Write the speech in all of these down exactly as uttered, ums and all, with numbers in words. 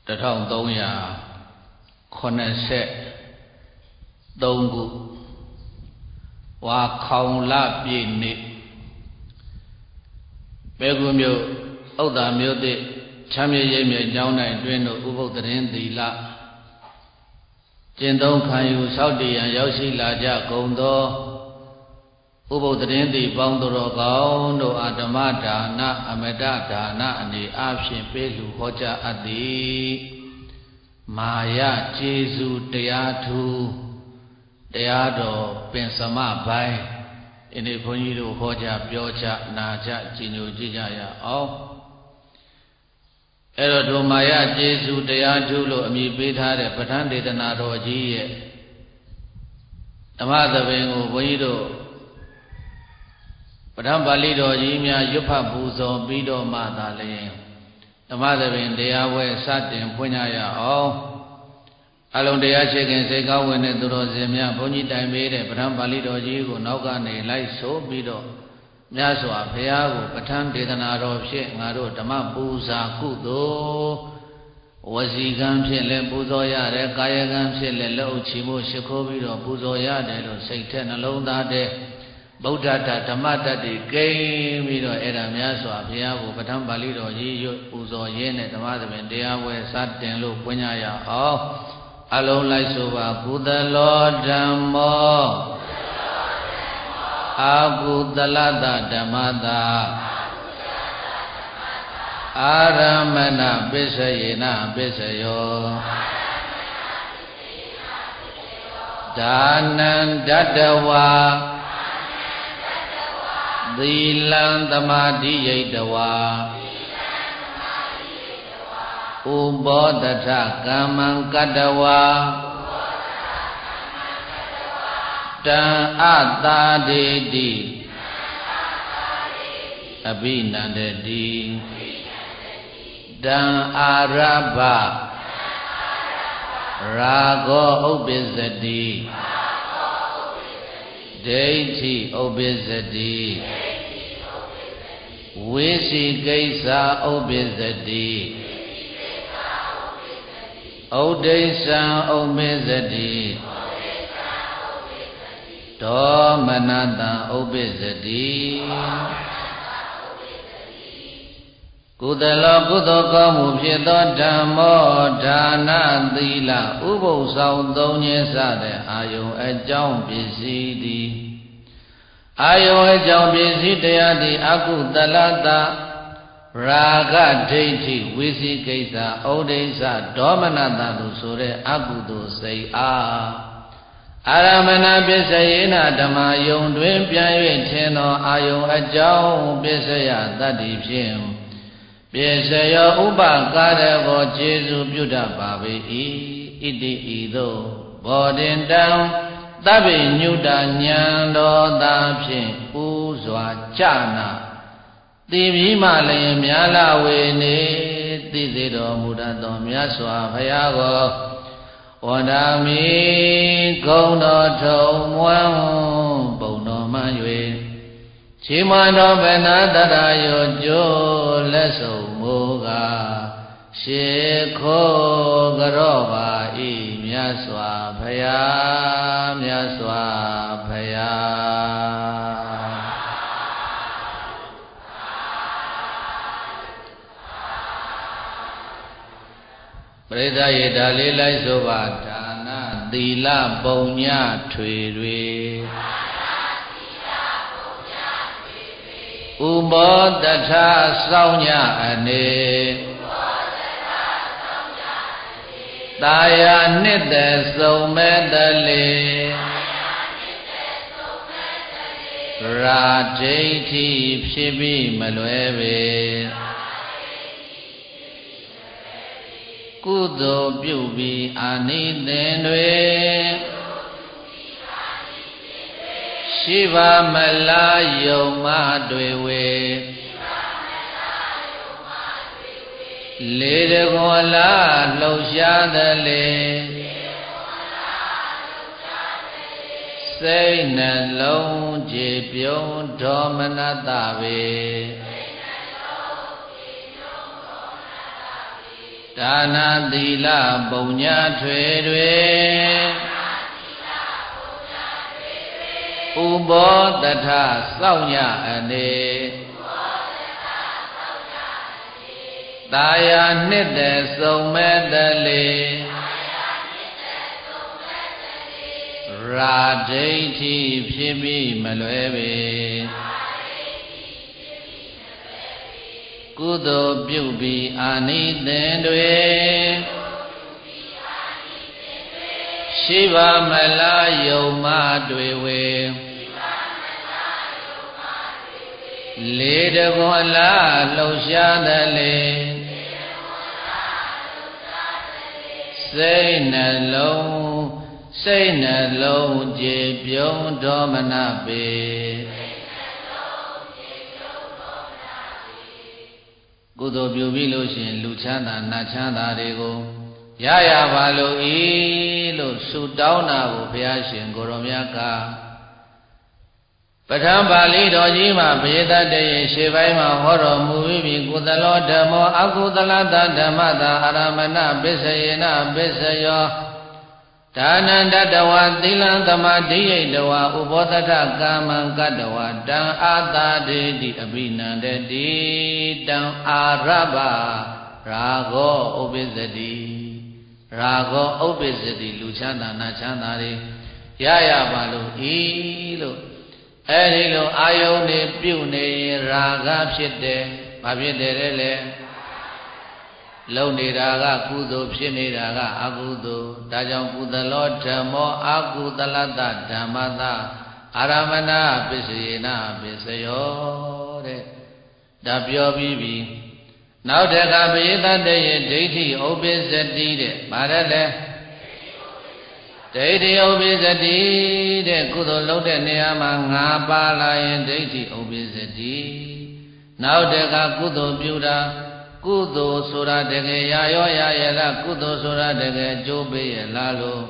တစ်ထောင်သုံးရာခုနှစ်ဆယ်သုံးခုဝါခေါင်လပြည့်နေ့ဘေကုမြို့ဥဒ္ဒါမြို့သစ်ချမ်းမြေရိပ်မြေကျောင်း၌တွင်တို့ဥပုသ်တရင်သီလကျင့်သုံးခံယူဆောက်တည်ရန်ရောက်ရှိလာကြကုန်သောဥပုသ်တရင်သီပေါင်းတော်ကောင်းတို့အာဓမ္မဒါနအမတဒါနအနေအဖြင့်ပေးလူဟောကြားအပ်သည်မာယကျေစုတရားထူးတရားတော်ပင်စမပိုင်းဒီနေ့ဘုန်းကြီးတို့ဟောကြားပြောကြနာကြကြည်ညိုကြည့်ကြရအောင်အဲ့တော့ဒုမာယကျေစုတရားထူးလို့အမည်ပေးထားတဲ့ပဋ္ဌာန်းဒေသနာတော်ကြီးရဲ့ဓမ္မသဘင်ကိုဘုန်းကြီးတို့ပဋ္ဌာန်းပါဠိတော်ကြီးများရွတ်ဖတ်ပူဇော်ပြီးတော့မှသာလျှင်ဓမ္မသဘင်တရားဝဲစတင်ဖွင့်ကြရအောင်အလုံးတရားချေခင်စိတ်ကောင်းဝင်တဲ့သူတော်စင်များဘုန်းကြီးတိုင်ပေးတဲ့ပဋ္ဌာန်းပါဠိတော်ကြီးကိုနောက်ကနေလိုက်ဆိုပြီးတော့မြတ်စွာဘုရားကိုပဋ္ဌာန်းဒေသနာတော်ဖြင့်ငါတို့ဓမ္မပူဇာကုသိုလ်ဝစီကံဖြင့်လည်းပူဇော်ရတယ်ကာယကံဖြင့်လည်းလက်အုပ်ချီမှုရှိခိုးပြီးတော့ပူဇော်ရတယ်လို့စိတ်ထဲနှလုံးသားတဲ့ဗုဒ္ဓတ္တဓမ္မတ္တတွေကိန်းပြီးတော့အဲ့ဒါများစွာဘုရားကိုပဋ္ဌာန်းပါဠိတော်ကြီးရွတ်ပူဇော်ရင်းနဲ့ဓမ္မသဘင်တရားဝဲစတင်လို့ပွင့်ကြရအောင်အလုံးလိုက်ဆိုပါကုသလောဓမ္မောအာကုသလတဓမ္မတာအာရမဏပစ္စယေနပစ္စယောဒါနံတတဝါသီလံသမာဓိယိတဝါဥဘောတထကမ္မံကတဝါတံအတာဒေတိအဘိနန္ဒတိတံအာရဘရာဂောဥပ္ပစ္စတိဒိဋ္ဌိဥပ္ပစ္စတိဝိသိကိစ္စဥပ္ပစ္စတိဩဒိသံဥပ္ပစ္စတိဒေါမနတံဥပ္ပစ္စတိကုသလောကုသိုလ်ကောင်းမှုဖြစ်သောဓမ္မောဒါနသီလဥပုသ်ဆောင်သုံးခြင်းစတဲ့အာယုံအကြောင်းပစ္စည်းသည်အာယုံအကြောင်းပစ္စည်းတရားသည်အကုသလတရာဂဒိဋ္ဌိဝိသိကိစ္စဩဒိစ္စဒေါမနတလို့ဆိုတဲ့အကုသိုလ်စိတ်အားအာရမဏပစ္စယေနဓမ္မယုံတွင်ပြန်၍ထင်သောအာယုံအကြောင်းပစ္စယတတ္တိဖြင့်ပစ္စယောဥပကာရဘောကျေစုပြုတတ်ပါပေ၏ဣတိဤသို့ဘောဓင်တံသဗ္ဗညုတဉာဏ်တော်သာဖြင့်ပူစွာကြနာသိပြီးမှလည်းမြာလာဝေနေသိစေတော်မူတတ်သောမြတ်စွာဘုရားကိုဝန္ဒာမိဂုံတော်ထုံမွမ်းပုံတော်မှန်၍ချီးမွမ်းတော်ဗနာတတယောကျိုးလက်ဆုံမူကားရှေခိုးကြောပါဤမြတ်စွာဘုရားမြတ်စွာဘုရားပရိသတ်ရေဒါလေးလိုက်ဆိုပါဒါနသီလပုံညထွေတွေဥမောတထစောင်းညအနေတာယာနှစ်သက်ဆုံးမဲ့တလေရာဒိဋ္ဌိဖြစ်ပြီးမလွယ်ပေကုသိုလ်ပြုပြီးအာနိသင်တွေရှိပါမလားယုံမတွေဝေလေတကွန်လားလှုပ်ရှားသလေစိတ်နှလုံးကြည်ပြုံးဒေါမနတပေဒါနသီလပုံညာထွေတွေဥဘောတထစောင့်ညအနေတာယာနှစ်တဲ့စုံမဲ့တလေရာဒိဋ္ဌိဖြစ်ပြီးမလွယ်ပေကုသိုလ်ပြုပြီးအာနိသင်တွေရှိပါမလားယုံမတွေဝေလေတကွန်လားလှုပ်ရှားသလေစိတ်နှလုံးစိတ်နှလုံးကြည်ပြုံးတော်မနာပေကုသိုလ်ပြုပြီးလို့ရှိရင်လူချမ်းသာနတ်ချမ်းသာတွေကိုရရပါလို့ဤလို့ဆုတောင်းတာကိုဘုရားရှင်ကိုရောမြတ်ကပဋ္ဌာန်းပါဠိတော်ကြီးမှာဘယတတရေရှေ့ပိုင်းမှာဟောတော်မူပြီးကုသလောဓမ္မောအကုသလတဓမ္မတာအာရမဏပစ္စယေနပစ္စယောဒါနန္တတဝသီလံသမာဓိယိတဝဥဘောသထကာမံကတဝတံအာတာဒေတိအဘိနန္တတိတံအာရဘရာဂောဥပ္ပစ္စတိရာဂောဥပ္ပစ္စတိလူချမ်းသာနာချမ်းသာတွေရရပါလို့ဤလို့အဲဒီလိုအာယုန်နေပြုတ်နေရာဂဖြစ်တယ်ဘာဖြစ်တယ်လဲလဲလုံနေတာကကုသိုလ်ဖြစ်နေတာကအကုသိုလ်ဒါကြောင့်ကုသလောဓမ္မောအကုသလတဓမ္မတာအာရမဏပစ္စယေနပစ္စယောတဲ့ဒါပြောပြီးပြီနောက်တခါပရိသတ်တဲ့ရဲ့ဒိဋ္ဌိဥပ္ပစ္စတိတဲ့ဗါတယ်လေဒိဋ္ဌိဥပ္ပစ္စတိတဲ့ကုသိုလ်လုပ်တဲ့နေရာမှာငါပါလာရင်ဒိဋ္ဌိဥပ္ပစ္စတိနောက်တခါကုသိုလ်ပြုတာကုသိုလ်ဆိုတာတကယ်ရရောရရလားကုသိုလ်ဆိုတာတကယ်အကျိုးပေးရလားလို့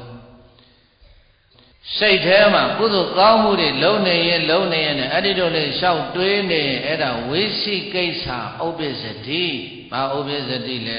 စိတ်ထဲမှာကုသိုလ်ကောင်းမှုတွေလုံးနေရင်လုံးနေရင်အဲ့ဒီတို့လေးလျှောက်တွေးနေရင်အဲ့ဒါဝိသိကိစ္စဥပ္ပစ္စတိဘာဥပ္ပစ္စတိလဲ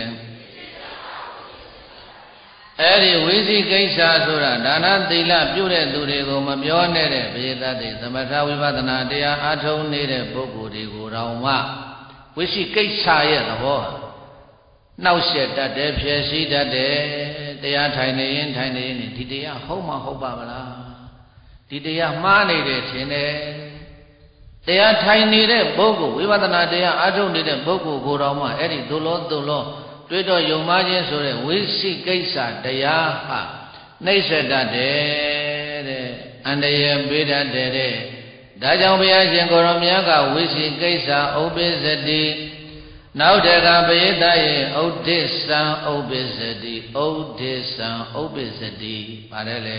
အဲ့ဒီဝိသိကိစ္စဆိုတာဒါနသီလပြုတဲ့သူတွေကိုမပြောနဲ့တဲ့ဘိသတ်တွေသမထဝိပဿနာတရားအားထုတ်နေတဲ့ပုဂ္ဂိုလ်တွေကိုတောင်မှဝိသိကိစ္စရဲ့သဘောနှောက်ယှက်တတ်တယ်ဖြည့်ဆည်းတတ်တယ်တရားထိုင်နေရင်ထိုင်နေရင်ဒီတရားဟုတ်မှဟုတ်ပါမလားဒီတရားမှားနေတယ်ထင်တယ်တရားထိုင်နေတဲ့ပုဂ္ဂိုလ်ဝိပဿနာတရားအားထုတ်နေတဲ့ပုဂ္ဂိုလ်ကိုယ်တော်မှအဲ့ဒီဒုလောဒုလောတွေးတော့ယုံမှားခြင်းဆိုတဲ့ဝိသိကိစ္စတရားဟာနှိစ္စတတ်တယ်တဲ့အန္တရာယ်ပေးတတ်တယ်တဲ့ဒါကြောင့်ဘုရားရှင်ကိုရောမြတ်ကဝိသိကိစ္စဥပ္ပစ္စတိနောက်တကပရိသတ်ရဲ့ဥဒိစ္စံဥပ္ပစ္စတိဥဒိစ္စံဥပ္ပစ္စတိပါတယ်လေ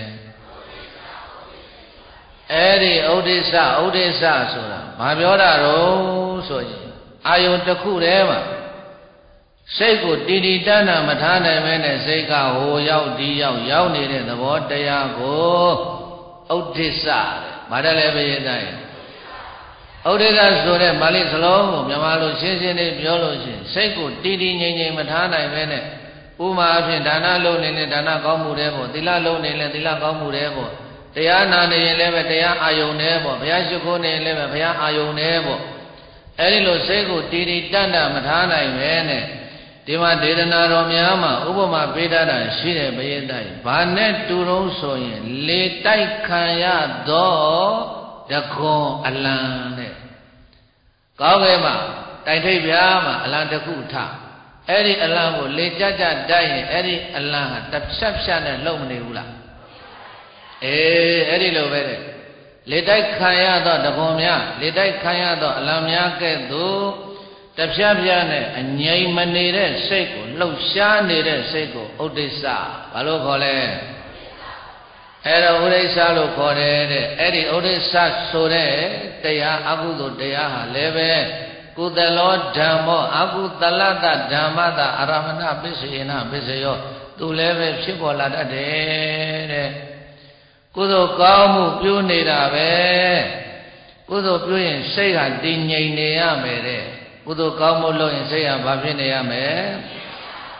အဲ့ဒီဥဒိစ္စဥဒိစ္စဆိုတာဘာပြောတာတော့ဆိုရင်အာယုန်တစ်ခုတည်းမှာစိတ်ကိုတည်တည်တန်းတန်းမထားနိုင်မဲနဲ့စိတ်ကဟိုရောက်ဒီရောက်ရောက်နေတဲ့သဘောတရားကိုဥဒိစ္စတဲ့ဘာတယ်လဲဘယင်းတိုင်းဥဒိစ္စဆိုတဲ့ပါဠိစလုံးကိုမြန်မာလိုရှင်းရှင်းလေးပြောလို့ရှိရင်စိတ်ကိုတည်တည်ငြိမ်ငြိမ်မထားနိုင်မဲနဲ့ဥမာအဖြစ်ဒါနလုပ်နေရင်ဒါနကောင်းမှုတွေပေါ့သီလလုပ်နေရင်သီလကောင်းမှုတွေပေါ့တရားနာနေရင်လည်းပဲတရားအာယုန်တွေပေါ့ဘုရားရှိခိုးနေရင်လည်းပဲဘုရားအာယုန်တွေပေါ့အဲဒီလိုစိတ်ကိုတည်တည်တန်းတန်းမထားနိုင်မဲနဲ့ဒီမှာဒေသနာတော်များမှာဥပမာပေးထားတာရှိတယ်ဘယင်းတိုင်းဘာနဲ့တူတုံးဆိုရင်လေတိုက်ခံရသောတခွန်အလံတဲ့ကောင်းကင်မှာတိုင်ထိပ်ပြားမှာအလံတစ်ခုထအဲ့ဒီအလံကိုလေကြကြတိုက်ရင်အဲ့ဒီအလံဟာတစ်ဖြတ်ဖြတ်နဲ့လှုပ်မနေဘူးလားအေးအဲ့ဒီလိုပဲတဲ့လေတိုက်ခံရသောတခွန်များလေတိုက်ခံရသောအလံများကဲ့သို့တဖြတ်ဖြတ်နဲ့အငြိမ်မနေတဲ့စိတ်ကိုလှုပ်ရှားနေတဲ့စိတ်ကိုဥဒိစ္စဘာလို့ခေါ်လဲအဲ့တော့ဥဒိစ္စလို့ခေါ်တယ်တဲ့အဲ့ဒီဥဒိစ္စဆိုတဲ့တရားအကုသိုလ်တရားဟာလည်းပဲကုသလောဓမ္မောအကုသလတဓမ္မတာအာရမဏပစ္စယေနပစ္စယောသူလည်းပဲဖြစ်ပေါ်လာတတ်တယ်တဲ့ကုသိုလ်ကောင်းမှုပြုနေတာပဲကုသိုလ်ပြုရင်စိတ်ဟာတည်ငြိမ်နေရမယ်တဲ့ကုသိုလ်ကောင်းမှုလုပ်ရင်စိတ်ဟာဘာဖြစ်နေရမလဲ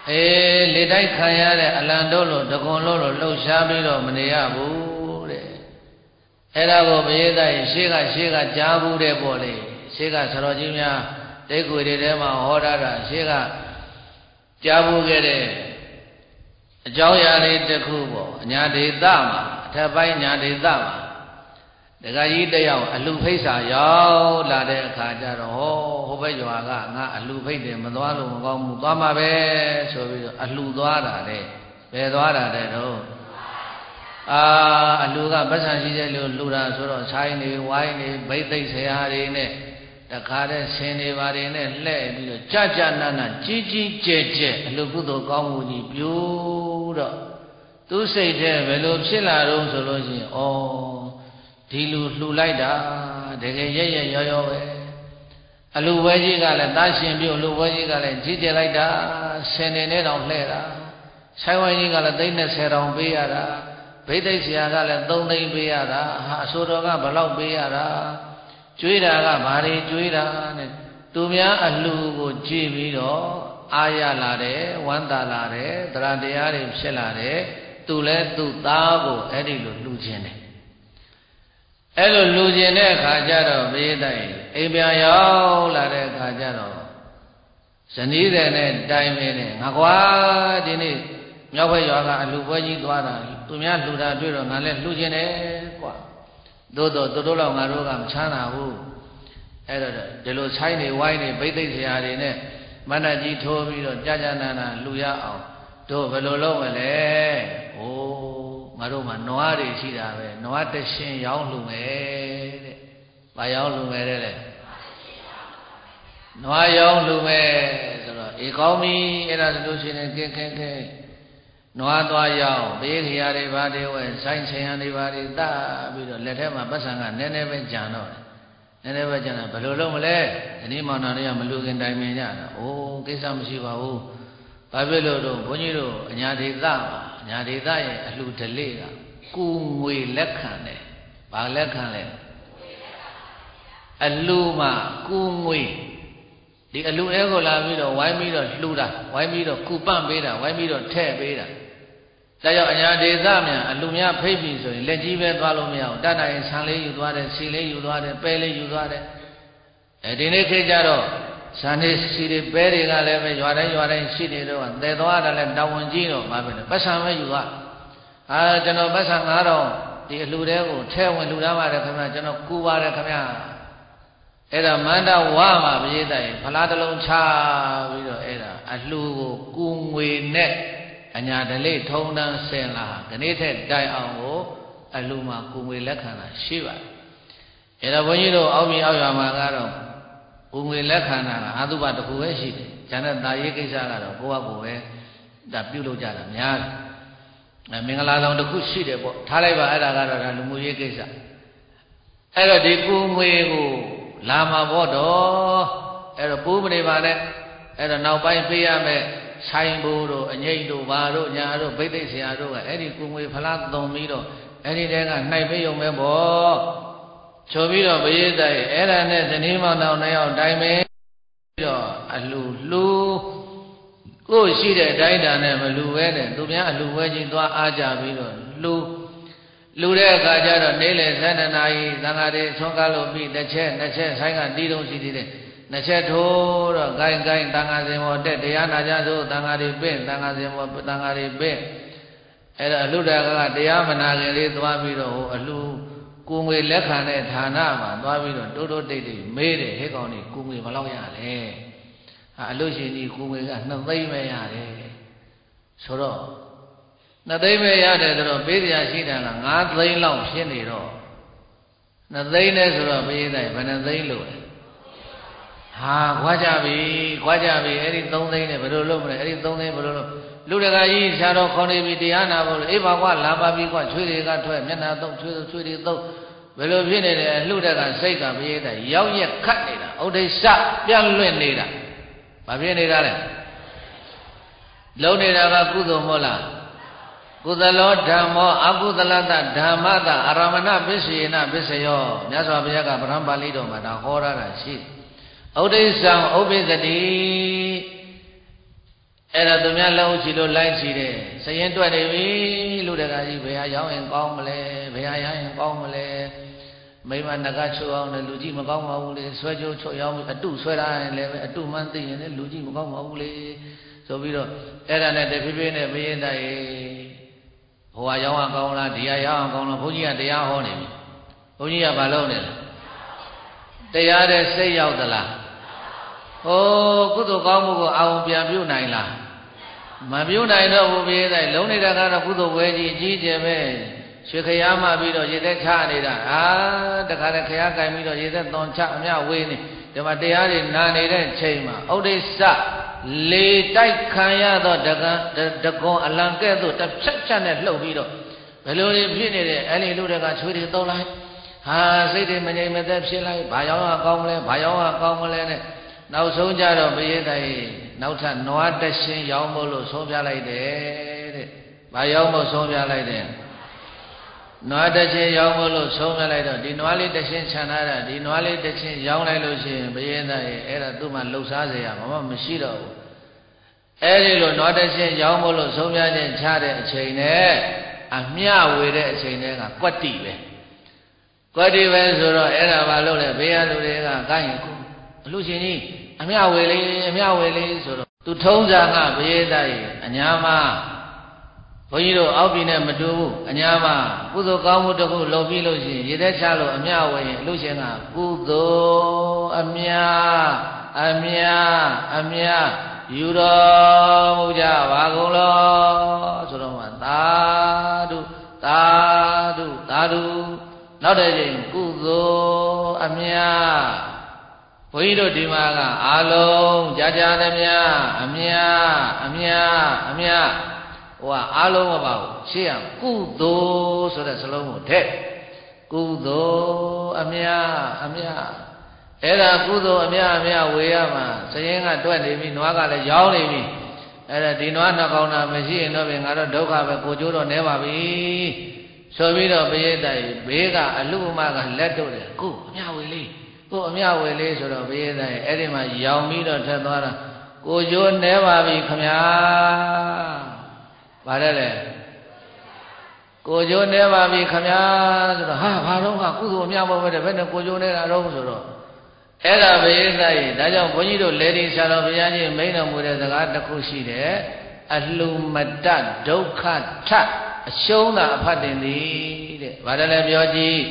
အေးလေတိုက်ခံရတဲ့အလံတို့လိုတကွန်လို့လို့လှုပ်ရှားပြီးတော့မနေရဘူးတဲ့အဲ့ဒါကိုဘုရားသားရှေ့ကရှေ့ကကြားဘူးတဲ့ပေါ့လေရှေ့ကဆရာကြီးများတိတ်ခွေတွေထဲမှာဟောတာကရှေ့ကကြားဘူးခဲ့တဲ့အကြောင်းအရာလေးတစ်ခုပေါ့အညာဒေသမှာအထက်ပိုင်းညာဒေသမှာဒကာကြီးတယောက်အလူဖိတ်စာရောက်လာတဲ့အခါကျတော့ဟောဟိုဘက်ရွာကငါအလူဖိတ်တယ်မသွားလို့မကောင်းဘူးသွားမှာပဲဆိုပြီးတော့အလူသွားတာလေဘယ်သွားတာတဲ့တော့အာအလူကပတ်စံရှိတဲ့လူလူတာဆိုတော့ဆိုင်နေဝိုင်းနေဗိသိက်ဆရာတွေနဲ့တခါတည်းဆင်းနေပါတွေနဲ့လှဲ့ပြီးတော့ကြကြနာနာကြီးကြီးကျယ်ကျယ်အလူကုသိုလ်ကောင်းမှုကြီးပြိုးတော့သူစိတ်ထဲဘယ်လိုဖြစ်လာတော့ဆိုလို့ရှိရင်ဩဒီလူလှူလိုက်တာတကယ်ရရရောရောပဲအလူဝဲကြီးကလည်းတားရှင်ပြုတ်လူဝဲကြီးကလည်းကြီးကျယ်လိုက်တာဆင်းနေနဲ့တောင်လှဲ့တာဆိုင်ဝိုင်းကြီးကလည်းသိန်းနဲ့ဆယ်တောင်ပေးရတာဗိသိက်ဆရာကလည်းသုံးသိန်းပေးရတာဟာအဆိုတော်ကဘလောက်ပေးရတာကျွေးတာကဘာတွေကျွေးတာနဲ့သူများအလှကိုကြည့်ပြီးတော့အာရလာတယ်ဝမ်းသာလာတယ်တရားတရားတွေဖြစ်လာတယ်သူလည်းသူ့သားကိုအဲ့ဒီလိုလှူခြင်းတယ်အဲ့လိုလှူခြင်းတဲ့အခါကျတော့ဘေးတိုင်အိမ်ပြန်ရောက်လာတဲ့အခါကျတော့ဇနီးတဲ့နဲ့တိုင်မင်းနဲ့ငါကွာဒီနေ့မြောက်ဘက်ရွာကအလှပွဲကြီးသွားတာသူများလှူတာတွေ့တော့ငါလည်းလှူခြင်းတယ်ကွာသို့တော့သူတို့လောက်ငါတို့ကမချမ်းသာဘူးအဲ့တော့ဒီလိုဆိုင်နေဝိုင်းနေဗိသိက်ဆရာတွေနဲ့မဏ္ဍကြီးထိုးပြီးတော့ကြာကြာနာနာလှူရအောင်တို့ဘယ်လိုလုပ်မလဲဟိုငါတို့မှာနွားတွေရှိတာပဲနွားတရှင်ရောင်းလှူမယ်တဲ့ဘာရောင်းလှူမယ်တဲ့လေနွားရောင်းလှူမယ်ဆိုတော့အေကောင်းပြီအဲ့ဒါဆိုလို့ရှိရင်ကဲကဲကဲနွားသွားရောင်းဘေးခရာတွေဘာတွေဝဲဆိုင်ဆင်ရံတွေဘာတွေတပြီးတော့လက်ထဲမှာပတ်စံကနည်းနည်းပဲကြံတော့နည်းနည်းပဲကြံတော့ဘယ်လိုလုပ်မလဲဒီနေ့မောင်နှံတွေကမလူခင်တိုင်ပင်ကြတာအိုးကိစ္စမရှိပါဘူးဘာဖြစ်လို့တော့ဘုန်းကြီးတို့အညာဒေသမှာအညာဒေသရဲ့အလှူဒလေကကူငွေလက်ခံတယ်ဘာလက်ခံလဲအလှူမှာကူငွေဒီအလှူအဲကိုလာပြီးတော့ဝိုင်းပြီးတော့လှူတာဝိုင်းပြီးတော့ကူပန့်ပေးတာဝိုင်းပြီးတော့ထဲ့ပေးတာဒါကြောင့်အညာဒေသများအလှူများဖိတ်ပြီဆိုရင်လက်ကြီးပဲသွားလို့မရဘူးတတ်နိုင်ဆံလေးယူသွားတယ်စီလေးယူသွားတယ်ပဲလေးယူသွားတယ်အဲဒီနေ့ခေတ်ကျတော့ဇန်နေစီတွေပဲတွေကလည်းပဲရွာတိုင်းရွာတိုင်းရှိနေတော့သယ်သွားတာလည်းတာဝန်ကြီးတော့မှာပဲပတ်စံပဲယူသွားအာကျွန်တော်ပတ်စံငါးတော့ဒီအလှူတဲကိုထဲဝင်လှူထားပါတယ်ခင်ဗျာကျွန်တော်ကူပါတယ်ခင်ဗျာအဲ့ဒါမန္တဝါမှာပရိသတ်ရင်ဖလားတစ်လုံးချပြီးတော့အဲ့ဒါအလှူကိုကူငွေနဲ့အညာဒလိထုံတန်းဆင်လာခဏထက်တိုင်အောင်ကိုအလှူမှာကူငွေလက်ခံတာရှိပါတယ်အဲ့ဒါဘုန်းကြီးတို့အောက်မြေအောက်ရွာမှာကတော့ကူငွေလက်ခံတာကအသုဘတစ်ခုပဲရှိတယ်ကျန်တဲ့တာရေးကိစ္စကတော့ကိုယ့်အကူပဲဒါပြုလုပ်ကြတာများတယ်အဲမင်္ဂလာဆောင်တစ်ခုရှိတယ်ပေါ့ထားလိုက်ပါအဲ့ဒါကတော့ဒါလူမှုရေးကိစ္စအဲ့တော့ဒီကူငွေကိုလာမှာပေါ့တော့အဲ့တော့ပိုးမနေပါနဲ့အဲ့တော့နောက်ပိုင်းပေးရမယ်ဆိုင်ဘိုးတို့အငိမ့်တို့ဘာတို့ညာတို့ဗိသိက်ဆရာတို့ကအဲ့ဒီကူငွေဖလားသုံးပြီးတော့အဲ့ဒီတဲကနှိုက်ပေးုံပဲပေါ့ချိုပြီးတော့ပရိသတ်ရဲ့အဲ့ဒါနဲ့ဇနီးမောင်နှောင်နှစ်ယောက်တိုင်ပင်ပြီးတော့အလှလှူကိုရှိတဲ့အတိုင်းတာနဲ့မလှူပဲနဲ့သူများအလှဝဲကြီးသွားအားကြပြီးတော့လှူလူတဲ့အခါကျတော့နေလေဆန္ဒနာကြီးသံဃာတွေဆွမ်းကားလို့ပြီးတစ်ချက်နှစ်ချက်ဆိုင်ကတီးတုံးရှိသေးတယ်နှစ်ချက်ထိုးတော့ဂိုင်းဂိုင်းသံဃာရှင်ဘောတက်တရားနာကြသို့သံဃာတွေပြင့်သံဃာရှင်ဘောသံဃာတွေပြင့်အဲ့ဒါအလှတကကတရားမနာခင်လေးသွားပြီးတော့ဟိုအလှကိုငွေလက်ခံတဲ့ဌာနမှာသွားပြီးတော့တိုးတိုးတိတ်တိတ်မေးတယ်ဟဲ့ကောင်ကြီးကိုငွေဘယ်လောက်ရလဲဟာအလို့ရှင်ကြီးကိုငွေကနှစ်သိန်းပဲရတယ်ဆိုတော့နှစ်သိန်းပဲရတယ်ဆိုတော့ပေးစရာရှိတာကငါးသိန်းလောက်ဖြစ်နေတော့နှစ်သိန်းနဲ့ဆိုတော့ပေးတိုင်းဘယ်နှသိန်းလို့လဲဟာခွာကြပြီခွာကြပြီအဲ့ဒီသုံးသိန်းနဲ့ဘယ်လိုလုပ်မလဲအဲ့ဒီသုံးသိန်းဘယ်လိုလုပ်လူတကာကြီးရှားတော့ခေါင်းနေပြီတရားနာဖို့အေးပါကွာလာပါပြီကွာချွေးတွေကထွက်မျက်နှာသုံးချွေးချွေးတွေသုံးဘယ်လိုဖြစ်နေလဲလှုတဲ့ကစိတ်ကပေးတိုင်းရောက်ရက်ခတ်နေတာဥဒိစ္စပြန့်လွင့်နေတာဘာဖြစ်နေတာလဲလုံးနေတာကကုသိုလ်မဟုတ်လားကုသလောဓမ္မောအကုသလတဓမ္မတအာရမဏပစ္စေနပစ္စယောမြတ်စွာဘုရားကဗြဟ္မပါဠိတော်မှာဒါဟောရတာရှိဥဒိစ္စံဥပိသတိအဲ့ဒါသူများလက်ဦးချီလို့လိုက်ချီတယ်စရင်တွက်နေပြီလူတကာကြီးဘယ်ဟာရောက်ရင်ကောင်းမလဲဘယ်ဟာရရင်ကောင်းမလဲမိမနဂတ်ချိုးအောင်လည်းလူကြီးမကောင်းပါဘူးလေဆွဲချိုးချွတ်ရောက်အတုဆွဲထားရင်လည်းအတုမှန်းသိရင်လည်းလူကြီးမကောင်းပါဘူးလေဆိုပြီးတော့အဲ့ဒါနဲ့တဖြည်းဖြည်းနဲ့ဘယင်းတိုက်ဟိုဟာရောက်အောင်ကောင်းလားဒီဟာရောက်အောင်ကောင်းလားဘုန်းကြီးကတရားဟောနေပြီဘုန်းကြီးကဘာလုပ်နေလဲတရားတဲ့စိတ်ရောက်သလားဟိုကုသိုလ်ကောင်းမှုကိုအောင်ပြန်ပြုနိုင်လားမပြုနိုင်တော့ဘူးဘယင်းတိုက်လုံးနေတာကတော့ကုသိုလ်ဝဲကြီးအကြီးကျယ်ပဲရွှေခရားမှပြီးတော့ရေသက်ချနေတာအာတခါတည်းခရားကင်ပြီးတော့ရေသက်သွန်ချအမြဝေးနေဒီမှာတရားတွေနာနေတဲ့ချိန်မှာဥဒိစ္စလေတိုက်ခံရတော့တကံတကွန်အလံကဲ့သို့တစ်ဖြတ်ဖြတ်နဲ့လှုပ်ပြီးတော့ဘယ်လိုတွေဖြစ်နေတယ်အဲ့ဒီလူတွေကချွေးတွေသုံးလိုက်ဟာစိတ်တွေမငြိမ်မသက်ဖြစ်လိုက်ဘာရောက်ရကောင်းမလဲဘာရောက်ရကောင်းမလဲနဲ့နောက်ဆုံးကြတော့ဘယင်းတိုင်နောက်ထပ်နွားတရှင်ရောင်းဖို့လို့ဆုံးပြလိုက်တယ်တဲ့ဘာရောက်ဖို့ဆုံးပြလိုက်တယ်နွားတချင်းရောင်းဖို့လို့ဆုံးပြလိုက်တော့ဒီနွားလေးတချင်းခြံထားတာဒီနွားလေးတချင်းရောင်းလိုက်လို့ရှိရင်ဘယင်းသားရဲ့အဲ့ဒါသူ့မှာလှုပ်ရှားเสียရဘာမှမရှိတော့ဘူးအဲ့ဒီလိုနွားတချင်းရောင်းဖို့လို့ဆုံးပြခြင်းချတဲ့အချိန်နဲ့အမျှဝေတဲ့အချိန်တွေကကွက်တိပဲကွက်တိပဲဆိုတော့အဲ့ဒါဘာလို့လဲဘေးရလူတွေကကိုင်းကိုအလူရှင်ကြီးအမျှဝေလေးအမျှဝေလေးဆိုတော့သူထုံးစံကဘယင်းသားရဲ့အညာမဘုန်းကြီးတို့အောက်ပြည်နဲ့မတူဘူးအညာမှာကုသိုလ်ကောင်းမှုတစ်ခုလုပ်ပြီးလို့ရှိရင်ရေသက်ချလို့အမြဝယ်ရင်အလို့ရှင်ကကုသိုလ်အမြအမြအမြယူတော်မူကြပါကုန်လောဆိုတော့မှသာဓုသာဓုသာဓုနောက်တဲ့ချိန်ကုသိုလ်အမြဘုန်းကြီးတို့ဒီမှာကအာလုံးကြာကြာလည်းမြအမြအမြအမြဟိုကအားလုံးမပါဘူးရှေ့ကကုသိုလ်ဆိုတဲ့စလုံးကိုထည့်ကုသိုလ်အမြအမြအဲ့ဒါကုသိုလ်အမြအမြဝေရမှာစရင်ကတွက်နေပြီနွားကလည်းရောင်းနေပြီအဲ့ဒါဒီနွားနှကောင်တာမရှိရင်တော့ငါတော့ဒုက္ခပဲကိုကျိုးတော့နဲပါပြီဆိုပြီးတော့ပရိသတ်ဘေးကအလူမကလက်တို့တယ်ကိုအမြဝေလေးကိုအမြဝေလေးဆိုတော့ပရိသတ်အဲ့ဒီမှာရောင်ပြီးတော့ထက်သွားတာကိုကျိုးနဲပါပြီခမညာဘာလဲလဲကိုကျိုးနေပါပြီခမညာဆိုတော့ဟာဘာတော့ကကုသိုလ်အများမဟုတ်ပဲဘယ်နဲ့ကိုကျိုးနေတာတော့ဆိုတော့အဲ့ဒါပဲသားကြီးဒါကြောင့်ဘုန်းကြီးတို့လေဒီဆရာတော်ဘုရားကြီးမိန့်တော်မူတဲ့စကားတစ်ခုရှိတယ်အလှမတဒုက္ခထအရှုံးသာအဖတ်တင်သည်တဲ့ဘာလဲလဲပြောကြည့်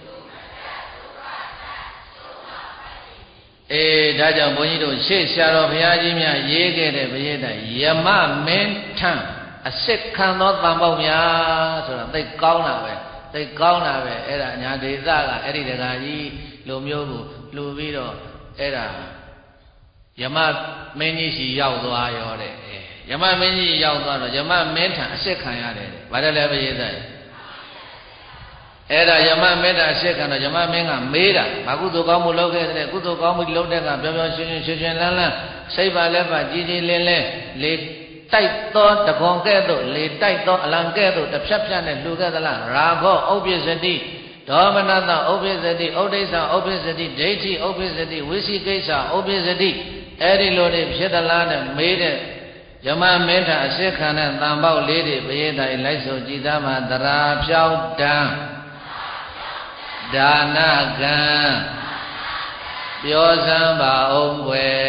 အေးဒါကြောင့်ဘုန်းကြီးတို့ရှေ့ဆရာတော်ဘုရားကြီးများရေးခဲ့တဲ့ဘုရားတိုင်ယမမင်းထံအစစ်ခံသောတန်ပေါက်များဆိုတာသိကောင်းတာပဲသိကောင်းတာပဲအဲ့ဒါညာဒေသကအဲ့ဒီတကာကြီးလူမျိုးကိုလှူပြီးတော့အဲ့ဒါယမမင်းကြီးရှိရောက်သွားရောတဲ့အဲယမမင်းကြီးရောက်သွားတော့ယမမင်းထံအစစ်ခံရတယ်တဲ့ဘာတယ်လဲပဲရေးသားအဲ့ဒါယမမင်းထံအစစ်ခံတော့ယမမင်းကမေးတာဘာကုသိုလ်ကောင်းမှုလုပ်ခဲ့တဲ့ကုသိုလ်ကောင်းမှုလုပ်တဲ့ကပြောပြောရှင်းရှင်းရွှင်ရွှင်လန်းလန်းစိတ်ပါလက်ပါကြီးကြီးလင်းလင်းလေတိုက်သောတကွန်ကဲ့သို့လေတိုက်သောအလံကဲ့သို့တစ်ဖြတ်ဖြတ်နဲ့လှူခဲ့သလားရာဂောဥပ္ပစ္စတိဒေါမနတဥပ္ပစ္စတိဥဒိစ္စဥပ္ပစ္စတိဒိဋ္ဌိဥပ္ပစ္စတိဝိသိကိစ္စဥပ္ပစ္စတိအဲ့ဒီလိုတွေဖြစ်သလားနဲ့မေးတဲ့ယမမင်းထအစစ်ခံတဲ့တန်ပေါက်လေးတွေဘယင်းတိုင်လိုက်ဆိုကြည်သားမှာတရာဖြောက်တံဒါနကံပြောစမ်းပါအောင်ွယ်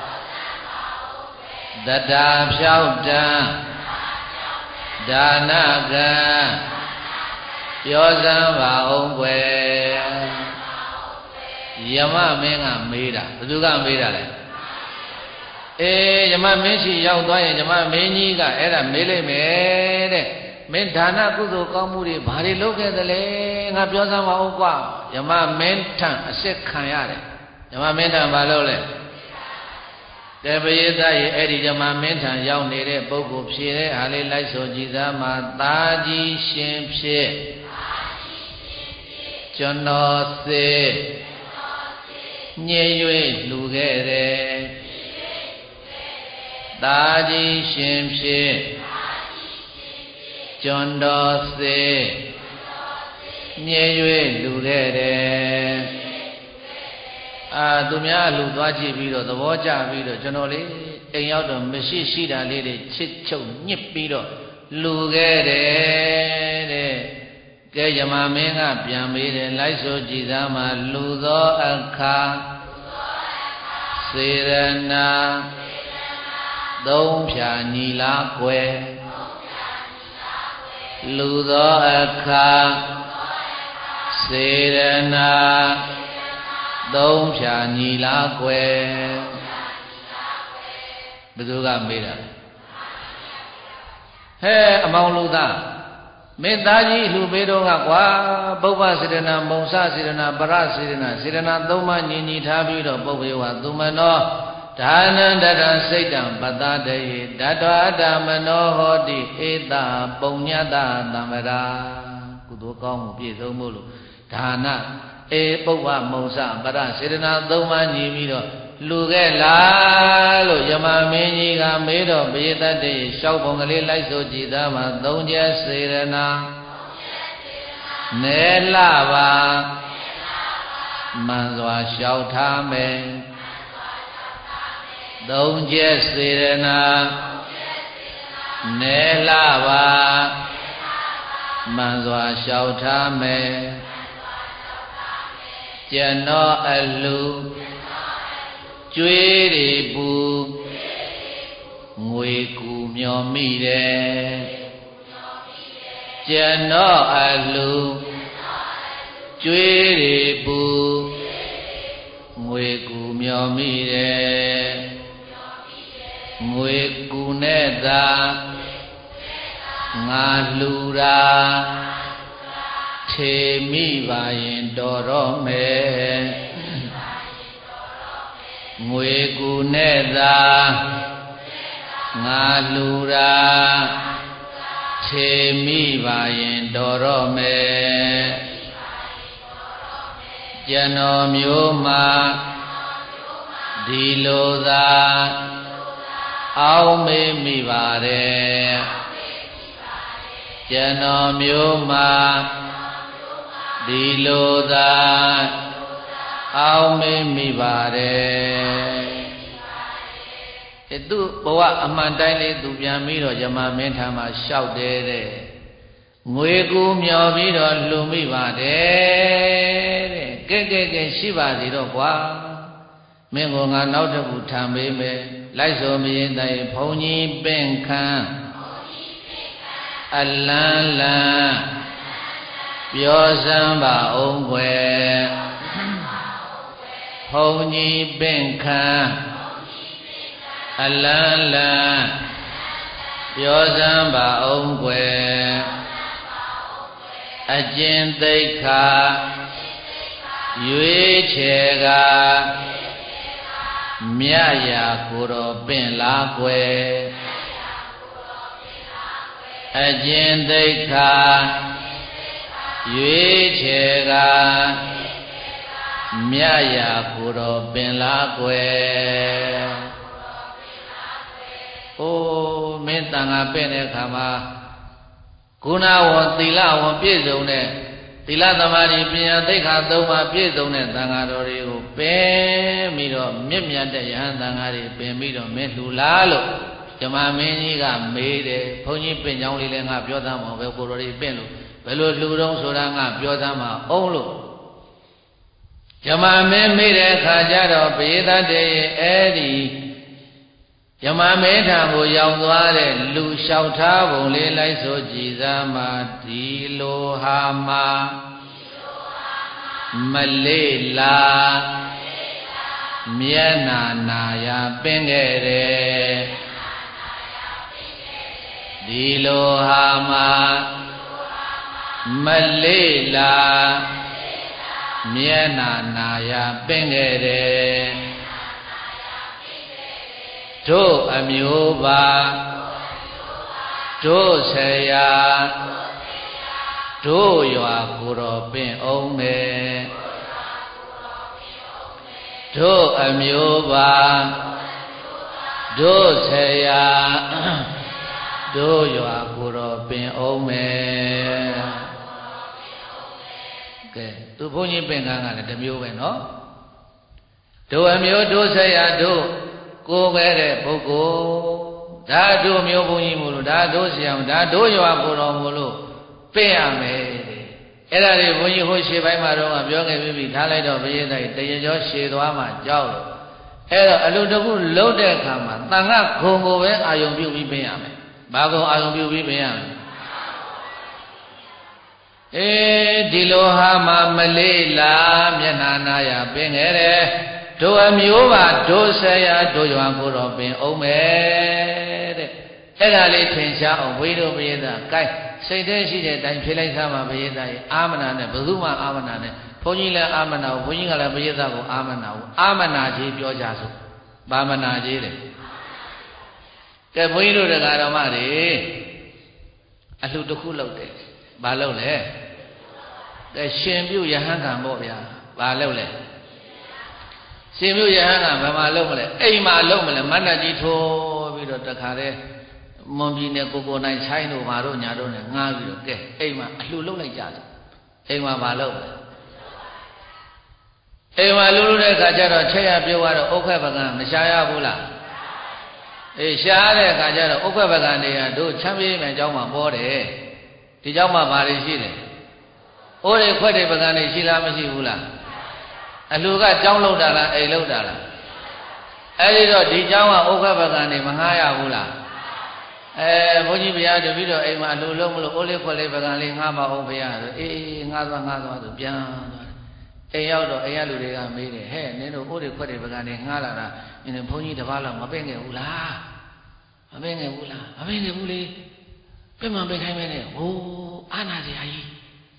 တတာဖြောက်တံဒါနကံပြောစမ်းပါအောင်ွယ်ယမမင်းကမေးတာဘယ်သူကမေးတာလဲအေးယမမင်းရှိရောက်သွားရင်ယမမင်းကြီးကအဲ့ဒါမေးလိုက်မယ်တဲ့မင်းဒါနကုသိုလ်ကောင်းမှုတွေဘာတွေလုပ်ခဲ့သလဲငါပြောစမ်းပါဦးကွာယမမင်းထံအစစ်ခံရတယ်ယမမင်းထံဘာလုပ်လဲကဲပရိသတ်ရဲ့အဲ့ဒီဓမ္မမင်းထံရောက်နေတဲ့ပုဂ္ဂိုလ်ဖြေတဲ့ဟာလေးလိုက်ဆိုကြည်သားမှာသာကြီးရှင်ဖြစ်ကျွန်တော်စေညှိ၍လှူခဲ့တယ်သာကြီးရှင်ဖြစ်ကျွန်တော်စေညှိ၍လှူခဲ့တယ်အာသူများလူသွားကြည့်ပြီးတော့သဘောကျပြီးတော့ကျွန်တော်လေးအိမ်ရောက်တော့မရှိရှိတာလေးတွေချစ်ချုပ်ညစ်ပြီးတော့လူခဲ့တယ်တဲ့ကဲယမမင်းကပြန်မေးတယ်လိုက်ဆိုကြည်သားမှာလူသောအခါစေရနာသုံးဖြာညီလားကွယ်လူသောအခါစေရနာသုံးဖြာညီလားကွယ်ဘယ်သူကမေးတာဟဲ့အမောင်လူသားမင်းသားကြီးလူပေးတော့ကကွာပုပ္ပစေရနာမုံစစေရနာပရစေရနာစေရနာသုံးပါးညီညီထားပြီးတော့ပုပ္ပေဝသူမနောဒါနန္တရံစိတ်တံပတ္တတေဓတ္တဝအတ္တမနောဟောတိဧတပုညတသံဗရာကုသိုလ်ကောင်းမှုပြည့်စုံမှုလို့ဒါနအေပုပ္ပမုံစပရစေရနာသုံးပါးညီပြီးတော့လူခဲ့လားလို့ယမမင်းကြီးကမေးတော့ဘေတတ်တဲ့ရှောက်ပုံကလေးလိုက်ဆိုကြည်သားမှာသုံးချက်စေရနာနဲလှပါမှန်စွာလျှောက်ထားမယ်သုံးချက်စေရနာနဲလှပါမှန်စွာလျှောက်ထားမယ်ကျွန်တော်အလူကျွေးတွေပူငွေကူမျောမိတယ်ကျွန်တော်အလူကျွေးတွေပူငွေကူမျောမိတယ်ငွေကူနဲ့သာငါလှူတာထေမိပါရင်တော်တော့မယ်ငွေကူနဲ့သာငါလူရာထေမိပါရင်တော်တော့မယ်ကျွန်တော်မျိုးမှာဒီလိုသာအောင်းမေးမိပါတယ်ကျွန်တော်မျိုးမှာဒီလိုသာအောင်းမေးမိပါတယ်အဲသူဘဝအမှန်တိုင်းလေးသူပြန်ပြီးတော့ယမမင်းထံမှာလျှောက်တယ်တဲ့ငွေကူမျောပြီးတော့လှူမိပါတယ်တဲ့ကဲကဲကဲရှိပါသေးတော့ကွာမင်းကငါနောက်တစ်ခုထံပေးမယ်လိုက်ဆိုမရင်တိုင်ဘုံကြီးပင့်ခမ်းအလန်းလန်းပြောစမ်းပါအောင်ကွယ်ဘုံကြီးပင့်ခမ်းအလန်းလန်းပြောစမ်းပါအောင်ကွယ်အကျဉ်သိက္ခာရွေးချယ်ကမြတ်ရာကိုယ်တော်ပင့်လားကွယ်အကျဉ်သိက္ခာရွေးချယ်ကမြတ်ရာကိုယ်တော်ပင်လားကွယ်အိုးမင်းတန်ခါပင့်တဲ့အခါမှာကုဏဝံသီလဝံပြည့်စုံတဲ့သီလသမာဓိပညာသိက္ခာသုံးပါးပြည့်စုံတဲ့သံဃာတော်တွေကိုပင်ပြီးတော့မြင့်မြတ်တဲ့ယဟန်သံဃာတွေပင်ပြီးတော့မင်းလှူလားလို့ဓမ္မမင်းကြီးကမေးတယ်ဘုန်းကြီးပင့်ကြောင်းလေးလည်းငါပြောသားမှာပဲကိုတော်တွေပင့်လို့ဘယ်လိုလှူတော့ဆိုတာငါပြောသားမှာအောင်လို့ဓမ္မမင်းမေးတဲ့အခါကျတော့ဘေသတ္တေအဲ့ဒီဓမ္မမင်းထံကိုရောက်သွားတဲ့လူလျှောက်ထားပုံလေးလိုက်ဆိုကြည်စားမှာဒီလိုဟာမှာမလေးလာမျက်နာနာယာပင်ခဲ့တယ်ဒီလိုဟာမှာမလေးလာမျက်နာနာယာပင်ခဲ့တယ်တို့အမျိုးပါတို့ဆရာတို့ရွာကိုယ်တော်ပင်အောင်မယ်တို့အမျိုးပါတို့ဆရာတို့ရွာကိုယ်တော်ပင်အောင်မယ်ကဲသူဘုန်းကြီးပင်ကန်းကလည်းတစ်မျိုးပဲနော်တို့အမျိုးတို့ဆက်ရတို့ကိုယ်ပဲတဲ့ပုဂ္ဂိုလ်ဒါတို့မျိုးဘုန်းကြီးမို့လို့ဒါတို့ဆရာမဒါတို့ရွာကိုတော်မို့လို့ပြည့်ရမယ်တဲ့အဲ့ဒါတွေဘုန်းကြီးဟိုရှေ့ပိုင်းမှာတော့ပြောခဲ့ပြီးပြီထားလိုက်တော့ဘုရားတိုက်တရေကျော်ရှေ့သွားမှကြောက်လို့အဲ့တော့အလိုတခုလုံးတဲ့အခါမှာတန်ခါခုံကိုပဲအာယုံပြုပြီးပြည့်ရမယ်ဘာကုံအာယုံပြုပြီးပြည့်ရမလဲအေးဒီလိုဟာမှမလေးလားမျက်နှာနာရပင်ခဲ့တယ်တို့အမျိုးပါတို့ဆရာတို့ရွာကိုတော့ပင်အောင်မယ်တဲ့အဲ့ဒါလေးထင်ရှားအောင်ဝိတို့ပရိသတ်ကိုက်စိတ်ထဲရှိတဲ့အတိုင်းဖြေလိုက်သားမှာပရိသတ်ရဲ့အာမနာနဲ့ဘယ်သူမှအာမနာနဲ့ဘုန်းကြီးလည်းအာမနာဘူးဘုန်းကြီးကလည်းပရိသတ်ကိုအာမနာဘူးအာမနာကြီးပြောကြစို့ဘာမနာကြီးတဲ့ကဲဘုန်းကြီးတို့တရားတော်မတွေအလှတစ်ခုလုပ်တယ်ဘာလုပ်လဲကဲရှင်ပြုယဟန်ကံပေါ့ဗျာဘာလုပ်လဲရှင်ပြုယဟန်ကံဘယ်မှာလုပ်မလဲအိမ်မှာလုပ်မလဲမန္တကြီးထိုးပြီးတော့တခါတည်းမွန်ပြည်နယ်ကိုကိုနိုင်ဆိုင်တို့ဘာတို့ညာတို့နဲ့ငားပြီးတော့ကဲအိမ်မှာအလှလုပ်လိုက်ကြတယ်အိမ်မှာဘာလုပ်လဲအိမ်မှာလှလုပ်တဲ့အခါကျတော့ချက်ရပြုတ်သွားတော့ဥက္ခပကံမရှားရဘူးလားအေးရှားတဲ့အခါကျတော့ဥက္ခပကံတွေကတို့ချမ်းပြေးမယ်အကြောင်းမှပေါ်တယ်ဒီเจ้าမှာဘာတွေရှိတယ်အိုးတွေခွက်တွေပကံတွေရှိလားမရှိဘူးလားအလှကကြောင်းလောက်တာလားအိမ်လောက်တာလားအဲ့ဒီတော့ဒီเจ้าကဥက္ခပကံတွေမငှားရဘူးလားအဲဘုန်းကြီးဘုရားတပည့်တော်အိမ်မှာအလှလုံးမလို့အိုးလေးခွက်လေးပကံလေးငှားပါအောင်ဘုရားဆိုအေးငှားသွားငှားသွားဆိုပြန်သွားအိမ်ရောက်တော့အိမ်ရလူတွေကမေးတယ်ဟဲ့နင်တို့အိုးတွေခွက်တွေပကံတွေငှားလာတာနင်ဘုန်းကြီးတစ်ပါးလောက်မပင့်ခဲ့ဘူးလားမပင့်ခဲ့ဘူးလားမပင့်ခဲ့ဘူးလေပြမပင့်ခိုင်းမဲနဲ့ဟိုးအာနာစရာကြီး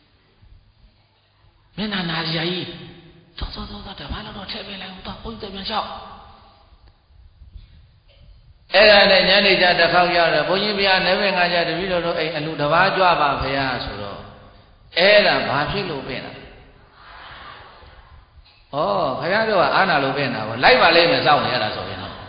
မျက်နှာနာစရာကြီးသောသောသောတပါးလောက်တော့ထည့်ပေးလိုက်ဦးတော့ဘုန်းကြီးပြန်လျှောက်အဲ့ဒါနဲ့ညနေကျတစ်ခေါက်ရောက်တော့ဘုန်းကြီးဘုရားနေပင်ကကြတပည့်တော်တို့အိမ်အလူတစ်ပါးကြွပါဘုရားဆိုတော့အဲ့ဒါဘာဖြစ်လို့ပြင်တာဩဘုရားတို့ကအာနာလို့ပြင်တာဗောလိုက်ပါလိမ့်မယ်စောင့်နေရတာဆိုရင်တော့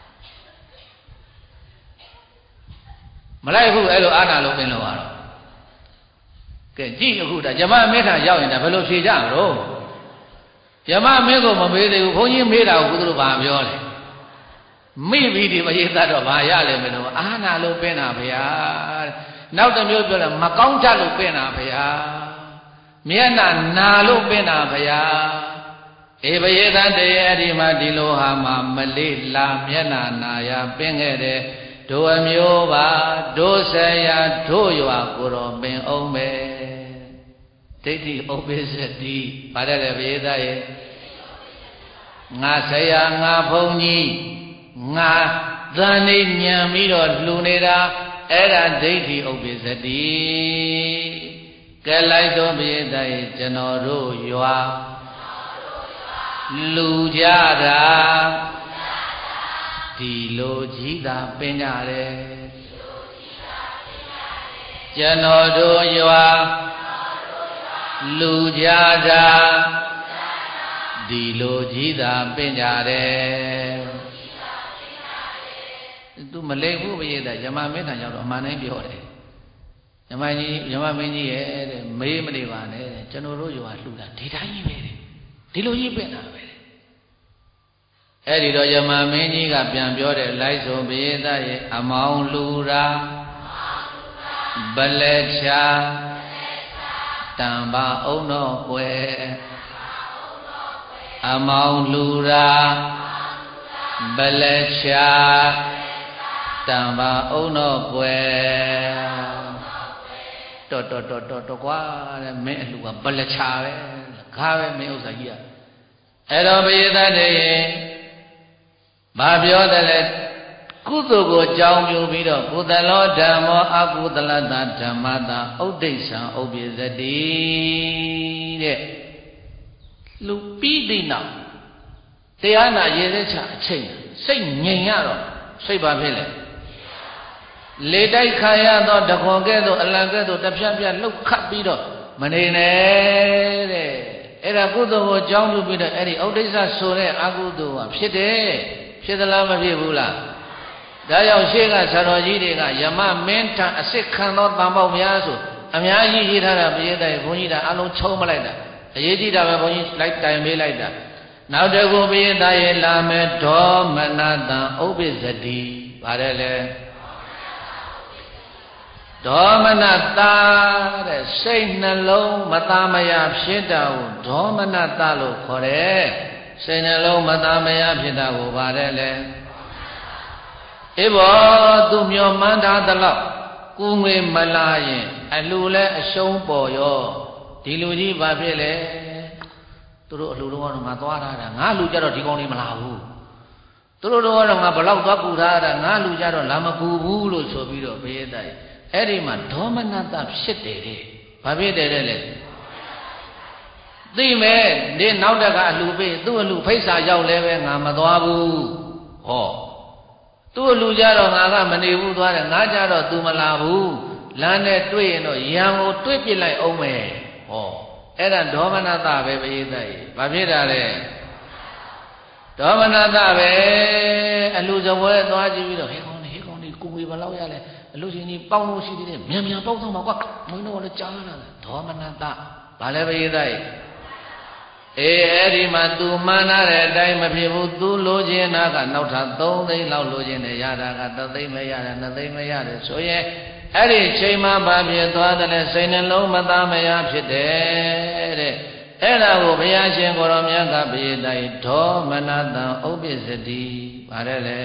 မလိုက်ဘူးအဲ့လိုအာနာလို့ပြင်လို့ရတော့ကဲကြည့်အခုဒါဇမမေထာရောက်ရင်ဒါဘယ်လိုဖြေကြမလို့ဇမမင်းကိုမမေးသေးဘူးဘုန်းကြီးမေးတာကိုကုသလို့ဘာပြောလဲမိပြီးဒီမရေးတတ်တော့ဘာရလဲမလို့အာနာလို့ပင်တာဗျာနောက်တစ်မျိုးပြောတယ်မကောင်းတတ်လို့ပင်တာဗျာမျက်နှာနာလို့ပင်တာဗျာအေဘယေတန်တရေအဒီမှာဒီလိုဟာမှာမလေးလာမျက်နှာနာရပင်ခဲ့တယ်တို့အမျိုးပါတို့ဆရာတို့ရွာကိုတော်ပင်အောင်ပဲဒိဋ္ဌိဥပ္ပစ္စတိပါတယ်လေဘယေတရေငါဆရာငါဘုန်းကြီးငါသံနေညံပြီးတော့လှူနေတာအဲ့ဒါဒိဋ္ဌိဥပ္ပစ္စတိကဲလိုက်တော့ဘယေတရေကျွန်တော်တို့ရွာလူကြတာဒီလိုကြီးသာပင်ကြတယ်ကျွန်တော်တို့ရွာလူကြတာဒီလိုကြီးသာပင်ကြတယ်သူမလိမ့်ဘူးဘယေတယမမင်းထံရောက်တော့အမှန်တိုင်းပြောတယ်ယမကြီးယမမင်းကြီးရဲ့တဲ့မေးမနေပါနဲ့တဲ့ကျွန်တော်တို့ရွာလှူတာဒီတိုင်းကြီးပဲတဲ့ဒီလိုကြီးပင်တာပဲအဲ့ဒီတော့ယမမင်းကြီးကပြန်ပြောတယ်လိုက်ဆိုဘယေတရဲ့အမောင်လူရာဗလက်ချာတံပါအုံတော်ကွယ်အမောင်လူရာဗလက်ချာတံပါအုံတော်ကွယ်တော်တော်တော်တော်တော်ကွာတဲ့မင်းအလူကဗလက်ချာပဲခါပဲမင်းဥစ္စာကြီးကအဲ့တော့ဘယေတတဲ့ဘာပြောတယ်လဲကုသိုလ်ကိုကြောင်းပြပြီးတော့ကုသလောဓမ္မောအကုသလတဓမ္မတာဥဒိဋ္ဌံဥပ္ပစ္စတိတဲ့လူပြီးတဲ့နောက်တရားနာရည်သက်ချအချိန်စိတ်ငြိမ်ရတော့စိတ်ဘာဖြစ်လဲလေတိုက်ခါရတော့တခွန်ကဲ့သို့အလံကဲ့သို့တစ်ဖြတ်ဖြတ်လှုပ်ခတ်ပြီးတော့မနေနဲ့တဲ့အဲ့ဒါကုသိုလ်ကိုကြောင်းပြပြီးတော့အဲ့ဒီဥဒိဋ္ဌဆိုတဲ့အကုသိုလ်ကဖြစ်တယ်ဖြစ်သလားမဖြစ်ဘူးလားဒါကြောင့်ရှေ့ကဆရာတော်ကြီးတွေကယမမင်းထံအစစ်ခံသောတန်ပေါက်များဆိုအများကြီးရေးထားတာပြည့်တဲ့ဘုန်းကြီးတာအလုံးချုံးမလိုက်တာအရေးကြီးတာပဲဘုန်းကြီးလိုက်တိုင်ပေးလိုက်တာနောက်တစ်ခုပိသရေလာမယ်ဒေါမနတံဥပ္ပစ္စတိပါတယ်လေဒေါမနတာတဲ့စိတ်နှလုံးမသားမယာဖြစ်တာကိုဒေါမနတလို့ခေါ်တယ်စိတ်နှလုံးမသားမယာဖြစ်တာကိုပါတယ်လေအေးဘောသူမျောမှန်းထားသလောက်ကူငွေမလာရင်အလှလဲအရှုံးပေါ်ရောဒီလူကြီးဘာဖြစ်လဲသူတို့အလှတော့ငါသွားထားတာငါလူကြတော့ဒီကောင်းလေးမလာဘူးသူတို့တော့ငါဘလောက်သွားကူထားတာငါလူကြတော့လာမကူဘူးလို့ဆိုပြီးတော့ဘေးတိုက်အဲ့ဒီမှာဒေါမနတဖြစ်တယ်တဲ့ဘာဖြစ်တယ်လဲသိမယ်ဒီနောက်တကအလှပေးသူ့အလှဖိတ်စာရောက်လဲပဲငါမသွားဘူးဟောသူ့အလှကြတော့ငါကမနေဘူးသွားတယ်ငါကြတော့ तू မလာဘူးလမ်းနဲ့တွေ့ရင်တော့ရံကိုတွေ့ပြလိုက်အောင်မယ်ဟောအဲ့ဒါဒေါမနတပဲပရိသတ်ကြီးဘာဖြစ်တာလဲဒေါမနတပဲအလှစပွဲသွားကြည့်ပြီးတော့ဟဲ့ကောင်းနေဟဲ့ကောင်းနေကိုယ်ဝေဘလောက်ရလဲအလှရှင်ကြီးပေါင်းလို့ရှိသေးတယ်မြန်မြန်ပေါင်းဆောင်ပါကွာမင်းတို့လည်းကြားလာတယ်ဒေါမနတဘာလဲပရိသတ်ကြီးအေးအဲ့ဒီမှာ तू မှန်းထားတဲ့အတိုင်းမဖြစ်ဘူး तू လိုချင်တာကနောက်ထပ်သုံးသိန်းလောက်လိုချင်တယ်ရတာကတစ်သိန်းမရတယ်နှစ်သိန်းမရတယ်ဆိုရင်အဲ့ဒီချိန်မှာဘာဖြစ်သွားတယ်လဲစိတ်နှလုံးမသားမယာဖြစ်တယ်တဲ့အဲ့ဒါကိုဘုရားရှင်ကိုရောမြတ်ကပိယတိုင်ဒေါမနတံဥပ္ပစ္စတိပါတယ်လေ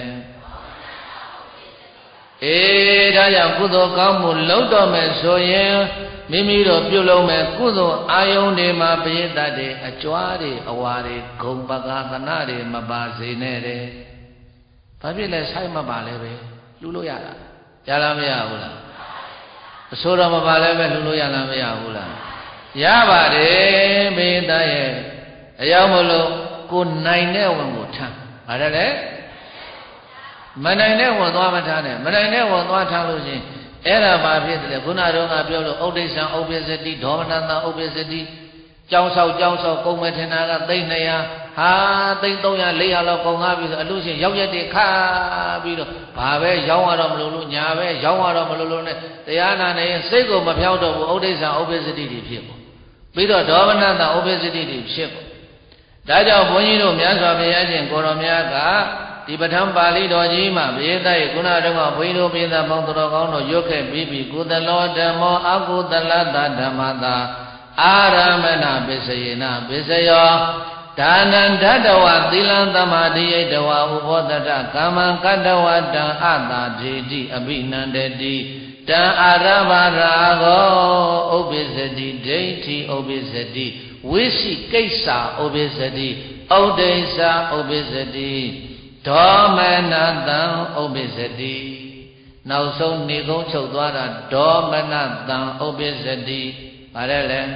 အေးဒါကြောင့်ကုသိုလ်ကောင်းမှုလုပ်တော့မယ်ဆိုရင်မိမိတို့ပြုလုပ်မယ်ကုသိုလ်အာယုန်တွေမှာပိယတတ်တယ်အကြွားတွေအဝါတွေဂုံပကာသနာတွေမပါစေနဲ့တဲ့ဘာဖြစ်လဲဆိုင်မပါလဲပဲလှူလို့ရတာရလားမရဘူးလားအဆိုးတော့မပါလဲပဲလှူလို့ရလားမရဘူးလားရပါတယ်ပိယတတ်ရဲ့အရောက်မလို့ကိုနိုင်တဲ့ဝင်ကိုထမ်းပါတယ်လေမနိုင်တဲ့ဝန်သွားမထားနဲ့မနိုင်တဲ့ဝန်သွားထားလို့ရှိရင်အဲ့ဒါဘာဖြစ်တယ်လဲခုနတော့ကပြောလို့ဥဒိစ္စံဥပ္ပစ္စတိဒေါမနတံဥပ္ပစ္စတိကြောင်းဆောက်ကြောင်းဆောက်ကုန်မဲ့ထင်တာကသိန်းနှစ်ရာဟာသိန်းသုံးရာလေးရာလောက်ကုန်သွားပြီဆိုအလို့ရှိရင်ရောက်ရက်တွေခါပြီးတော့ဘာပဲရောင်းရတော့မလို့လို့ညာပဲရောင်းရတော့မလို့လို့နဲ့တရားနာနေစိတ်ကိုမဖြောက်တော့ဘူးဥဒိစ္စံဥပ္ပစ္စတိတွေဖြစ်ပေါ်ပြီးတော့ဒေါမနတံဥပ္ပစ္စတိတွေဖြစ်ပေါ်ဒါကြောင့်ဘုန်းကြီးတို့မြတ်စွာဘုရားရှင်ကိုရောမြတ်ကဒီပဋ္ဌာန်းပါဠိတော်ကြီးမှာဘေးတိုက်ခုနတော့ဘုန်းကြီးတို့ပြည်သားပေါင်းတော်ကောင်းတို့ရွတ်ခဲ့ပြီးပြီကုသလောဓမ္မောအကုသလတဓမ္မတာအာရမဏပစ္စယေနပစ္စယောဒါနံဓတဝသီလံသမာဓိယတဝဥဘောတတကမ္မံကတဝတံအတာဒေတိအဘိနန္တတိတံအာရဘရာဂောဥပ္ပစ္စတိဒိဋ္ဌိဥပ္ပစ္စတိဝိသိကိစ္စဥပ္ပစ္စတိဩဒိစ္စဥပ္ပစ္စတိဒေါမနတံဥပ္ပစ္စတိနောက်ဆုံးနေကုန်းချုပ်သွားတာဒေါမနတံဥပ္ပစ္စတိပါတယ်လေ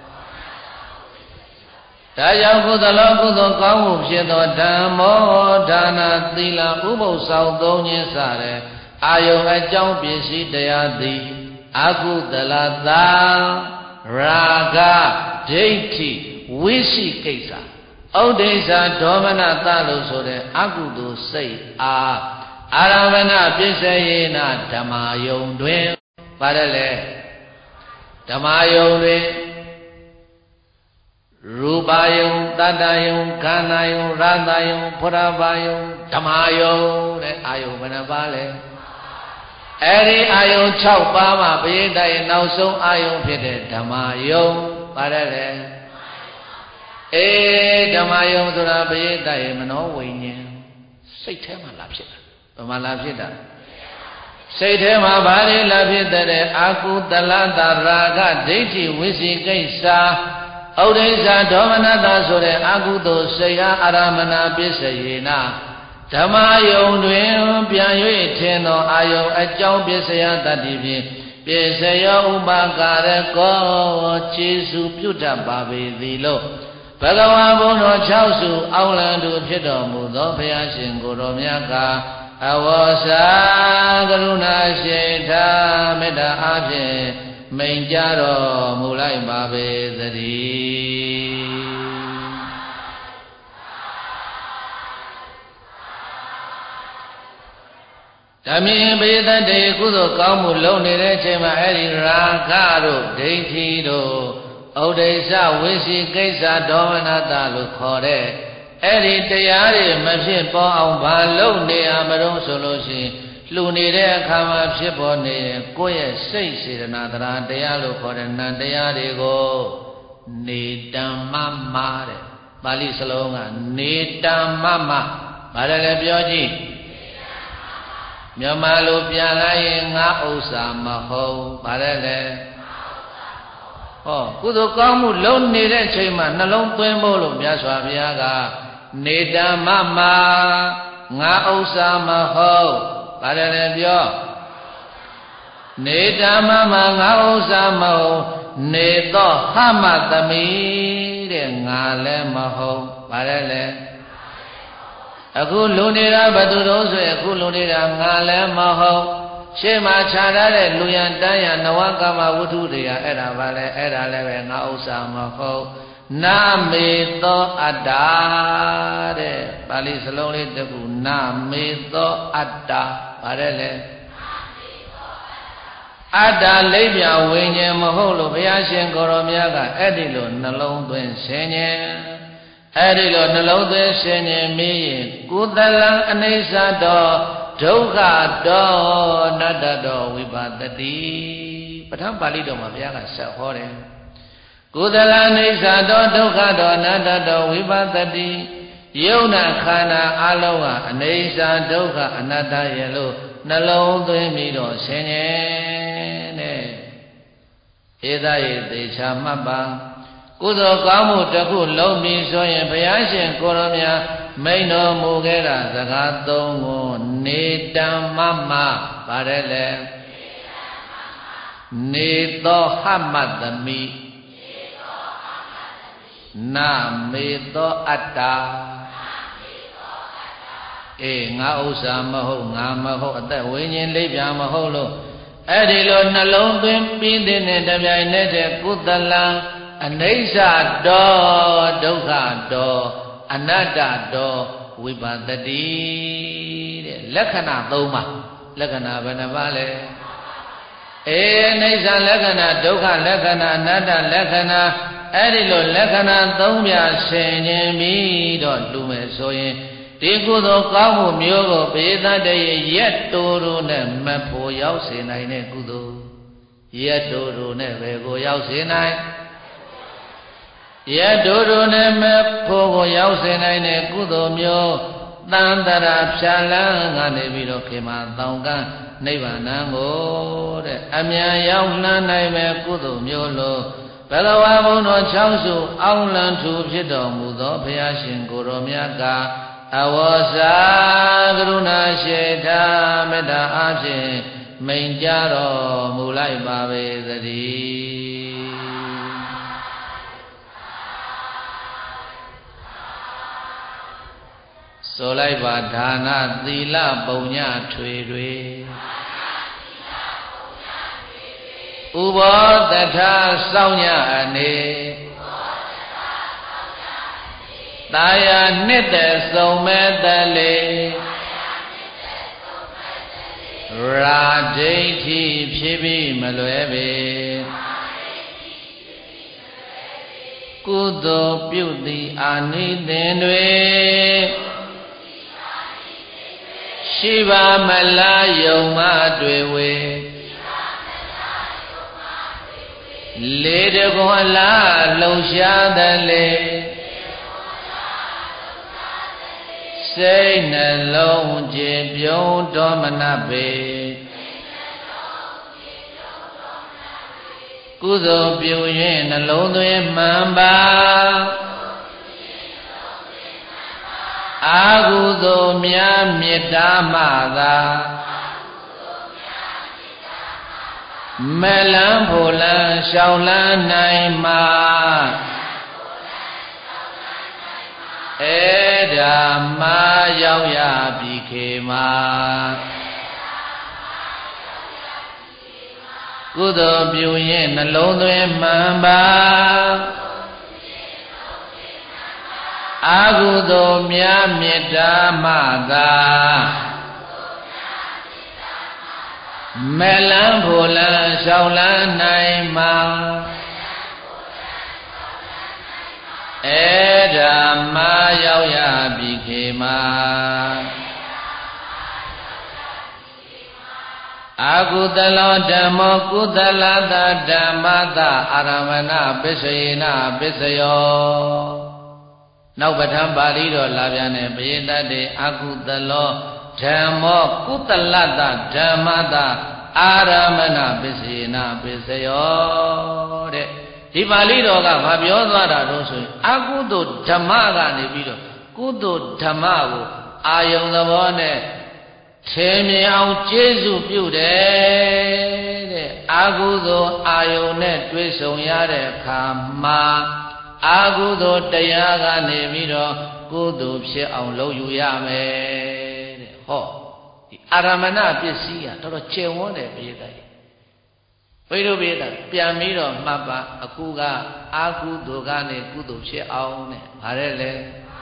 ဒါကြောင့်ကုသလောကုသိုလ်ကောင်းမှုဖြစ်သောဓမ္မောဒါနသီလဥပုသ်ဆောင်သုံးခြင်းစတဲ့အာယုံအကြောင်းပစ္စည်းတရားသည်အကုသလသာရာဂဒိဋ္ဌိဝိသိကိစ္စဩဒိစ္စဒေါမနတလို့ဆိုတဲ့အကုသိုလ်စိတ်အားအာရမဏပစ္စယေနဓမ္မာယုံတွင်ပါတယ်လေဓမ္မာယုံတွင်ရူပယုံတတ္တယုံခန္ဓာယုံရတယုံဖုရဘာယုံဓမ္မာယုံတဲ့အာယုံဘယ်နှပါလဲအဲ့ဒီအာယုံ၆ပါးမှာပရိသတ်ရဲ့နောက်ဆုံးအာယုံဖြစ်တဲ့ဓမ္မာယုံပါတယ်လေအေးဓမ္မယုံဆိုတာပရိသတ်ရဲ့မနောဝိညာဉ်စိတ်ထဲမှာလာဖြစ်တာဘယ်မှာလာဖြစ်တာစိတ်ထဲမှာဘာတွေလာဖြစ်တဲ့အကုသလတရာဂဒိဋ္ဌိဝိသိကိစ္စဩဒိစ္စဒေါမနတဆိုတဲ့အကုသိုလ်စိတ်အားအာရမဏပစ္စယေနဓမ္မယုံတွင်ပြန်၍ထင်သောအာယုံအကြောင်းပစ္စယတတ္တိဖြင့်ပစ္စယောဥပကာရကောခြေစုပြုတတ်ပါပေသည်လို့ဘဂဝါဘုံတော်၆စုအောင်းလံသူဖြစ်တော်မူသောဘုရားရှင်ကိုယ်တော်မြတ်ကအဝေါစာကရုဏာရှိထာမေတ္တာအားဖြင့်မိန်ကြတော်မူလိုက်ပါပေသတည်းဓမ္မိပိသတ္တေကုသိုလ်ကောင်းမှုလုပ်နေတဲ့အချိန်မှာအဲ့ဒီရာဂတို့ဒိဋ္ဌိတို့ဩဒိစ္စဝိသိကိစ္စဒေါမနတလို့ခေါ်တဲ့အဲ့ဒီတရားတွေမဖြစ်ပေါ်အောင်ဘာလုပ်နေရမလို့ဆိုလို့ရှိရင်လှူနေတဲ့အခါမှာဖြစ်ပေါ်နေတဲ့ကိုယ့်ရဲ့စိတ်စေတနာတရားတရားလို့ခေါ်တဲ့နံတရားတွေကိုနေတမ္မမတဲ့ပါဠိစလုံးကနေတမ္မမဘာလဲလဲပြောကြည့်မြန်မာလိုပြန်လိုက်ရင်ငါဥစ္စာမဟုတ်ဘာလဲလဲဟောကုသိုလ်ကောင်းမှုလုပ်နေတဲ့အချိန်မှာနှလုံးသွင်းဖို့လို့မြတ်စွာဘုရားကနေတမ္မမငါဥစ္စာမဟုတ်ဘာလဲလဲပြောနေတမ္မမငါဥစ္စာမဟုတ်နေတော့ဟမသမီးတဲ့ငါလည်းမဟုတ်ဘာလဲလဲအခုလူနေတာဘယ်သူတို့ဆိုရင်အခုလူနေတာငါလည်းမဟုတ်ရှေ့မှာခြားထားတဲ့လူရန်တန်းရနဝကမ္မဝတ္ထုတွေကအဲ့ဒါပါလဲအဲ့ဒါလည်းပဲငါဥစ္စာမဟုတ်နာမေသောအတ္တာတဲ့ပါဠိစလုံးလေးတစ်ခုနာမေသောအတ္တာပါတယ်လေအတ္တလိပ်ပြဝိညာဉ်မဟုတ်လို့ဘုရားရှင်ကိုရောမြတ်ကအဲ့ဒီလိုနှလုံးသွင်းဆင်ញင်အဲ့ဒီလိုနှလုံးသွင်းဆင်ញင်မိရင်ကုသလံအနိစ္စတောဒုက္ခတောနတ္တတောဝိပါဒတိပဋ္ဌာန်းပါဠိတော်မှာဘုရားကဆက်ဟောတယ်ကုသလအနိစ္စတောဒုက္ခတောအနတ္တတောဝိပါဒတိယုံနာခန္ဓာအလုံးဟာအနိစ္စဒုက္ခအနတ္တရဲ့လို့နှလုံးသွင်းပြီးတော့ဆင်ញင်တဲ့ဧသယေသေချာမှတ်ပါကုသိုလ်ကောင်းမှုတစ်ခုလုံးပြီးဆိုရင်ဘုရားရှင်ကိုရောမြတ်မိန်တော်မူခဲ့တာစကားသုံးကိုနေတမ္မမပါတယ်လေနေသောဟမတမိနာမေသောအတ္တာအေးငါဥစ္စာမဟုတ်ငါမဟုတ်အသက်ဝိညာဉ်လေးပြမဟုတ်လို့အဲ့ဒီလိုနှလုံးသွင်းပြီးတဲ့တပြိုင်နက်တည်းကုသလံအနိစ္စတောဒုက္ခတောအနတ္တတောဝိပါဒတိတဲ့လက္ခဏာသုံးပါလက္ခဏာဘယ်နှပါလဲအေးအနိစ္စလက္ခဏာဒုက္ခလက္ခဏာအနတ္တလက္ခဏာအဲ့ဒီလိုလက္ခဏာသုံးပြဆင်ញင်ပြီးတော့လူမယ်ဆိုရင်ဒီကုသိုလ်ကောင်းမှုမျိုးကိုပေသတည်းရက်တိုးတိုးနဲ့မဖို့ရောက်စေနိုင်တဲ့ကုသိုလ်ရက်တိုးတိုးနဲ့ပဲကိုရောက်စေနိုင်ရက်တိုးတိုးနဲ့မဖို့ကိုရောက်စေနိုင်တဲ့ကုသိုလ်မျိုးတန်တရာဖြာလန်းကနေပြီးတော့ခေမာတောင်ကနိဗ္ဗာန်ကိုတဲ့အမြန်ရောက်လှမ်းနိုင်မဲ့ကုသိုလ်မျိုးလို့ဘဂဝါဘုံတော်၆စုအောင်းလံထူဖြစ်တော်မူသောဘုရားရှင်ကိုရောမြတ်ကအဝေါစာကရုဏာရှိတာမေတ္တာအားဖြင့်မိန်ကြတော်မူလိုက်ပါပေသတည်းဆိုလိုက်ပါဒါနသီလပုံညထွေတွေဥဘောတထာစောင့်ညအနေတာယာနှစ်သက်ဆုံးမဲ့တလေရာဒိဋ္ဌိဖြစ်ပြီးမလွယ်ပေကုသိုလ်ပြုသည်အာနိသင်တွေရှိပါမလားယုံမတွေဝေလေတကွန်လားလှုံရှားသလေစိတ်နှလုံးကြည်ပြုံးတော်မနပေကုသိုလ်ပြု၍နှလုံးသွင်းမှန်ပါအာဟုသို့များမေတ္တာမှသာမလန်းဖို့လန်းရှောင်လန်းနိုင်မှာအဲ့ဒါမှရောက်ရပြီခေမှာကုသိုလ်ပြုရင်နှလုံးသွင်းမှန်ပါအာဟုသို့များမေတ္တာမှသာမလန်းဖို့လန်းရှောင်လန်းနိုင်မှာအဲ့ဒါမှရောက်ရပြီခေမာအာကုသလောဓမ္မောကုသလတဓမ္မတအာရမဏပစ္စယေနပစ္စယောနောက်ပဋ္ဌာန်းပါဠိတော်လာပြန်တယ်ဘေတတ်တေအာကုသလောဓမ္မောကုသလတဓမ္မတအာရမဏပစ္စယေနပစ္စယောတဲ့ဒီပါဠိတော်ကဘာပြောသွားတာတော့ဆိုရင်အကုသိုလ်ဓမ္မကနေပြီးတော့ကုသိုလ်ဓမ္မကိုအာယုံသဘောနဲ့ထေမြင်အောင်ကျေးဇူးပြုတယ်တဲ့အကုသိုလ်အာယုံနဲ့တွေ့ဆုံရတဲ့အခါမှာအကုသိုလ်တရားကနေပြီးတော့ကုသိုလ်ဖြစ်အောင်လုပ်ယူရမယ်တဲ့ဟောဒီအာရမဏပစ္စည်းကတော်တော်ကျယ်ဝန်းတယ်ပြေးတယ်ဘိဓုပိဒပြန်ပြီးတော့မှတ်ပါအခုကအာကုသိုလ်ကနေကုသိုလ်ဖြစ်အောင်တဲ့ဗါတဲ့လေ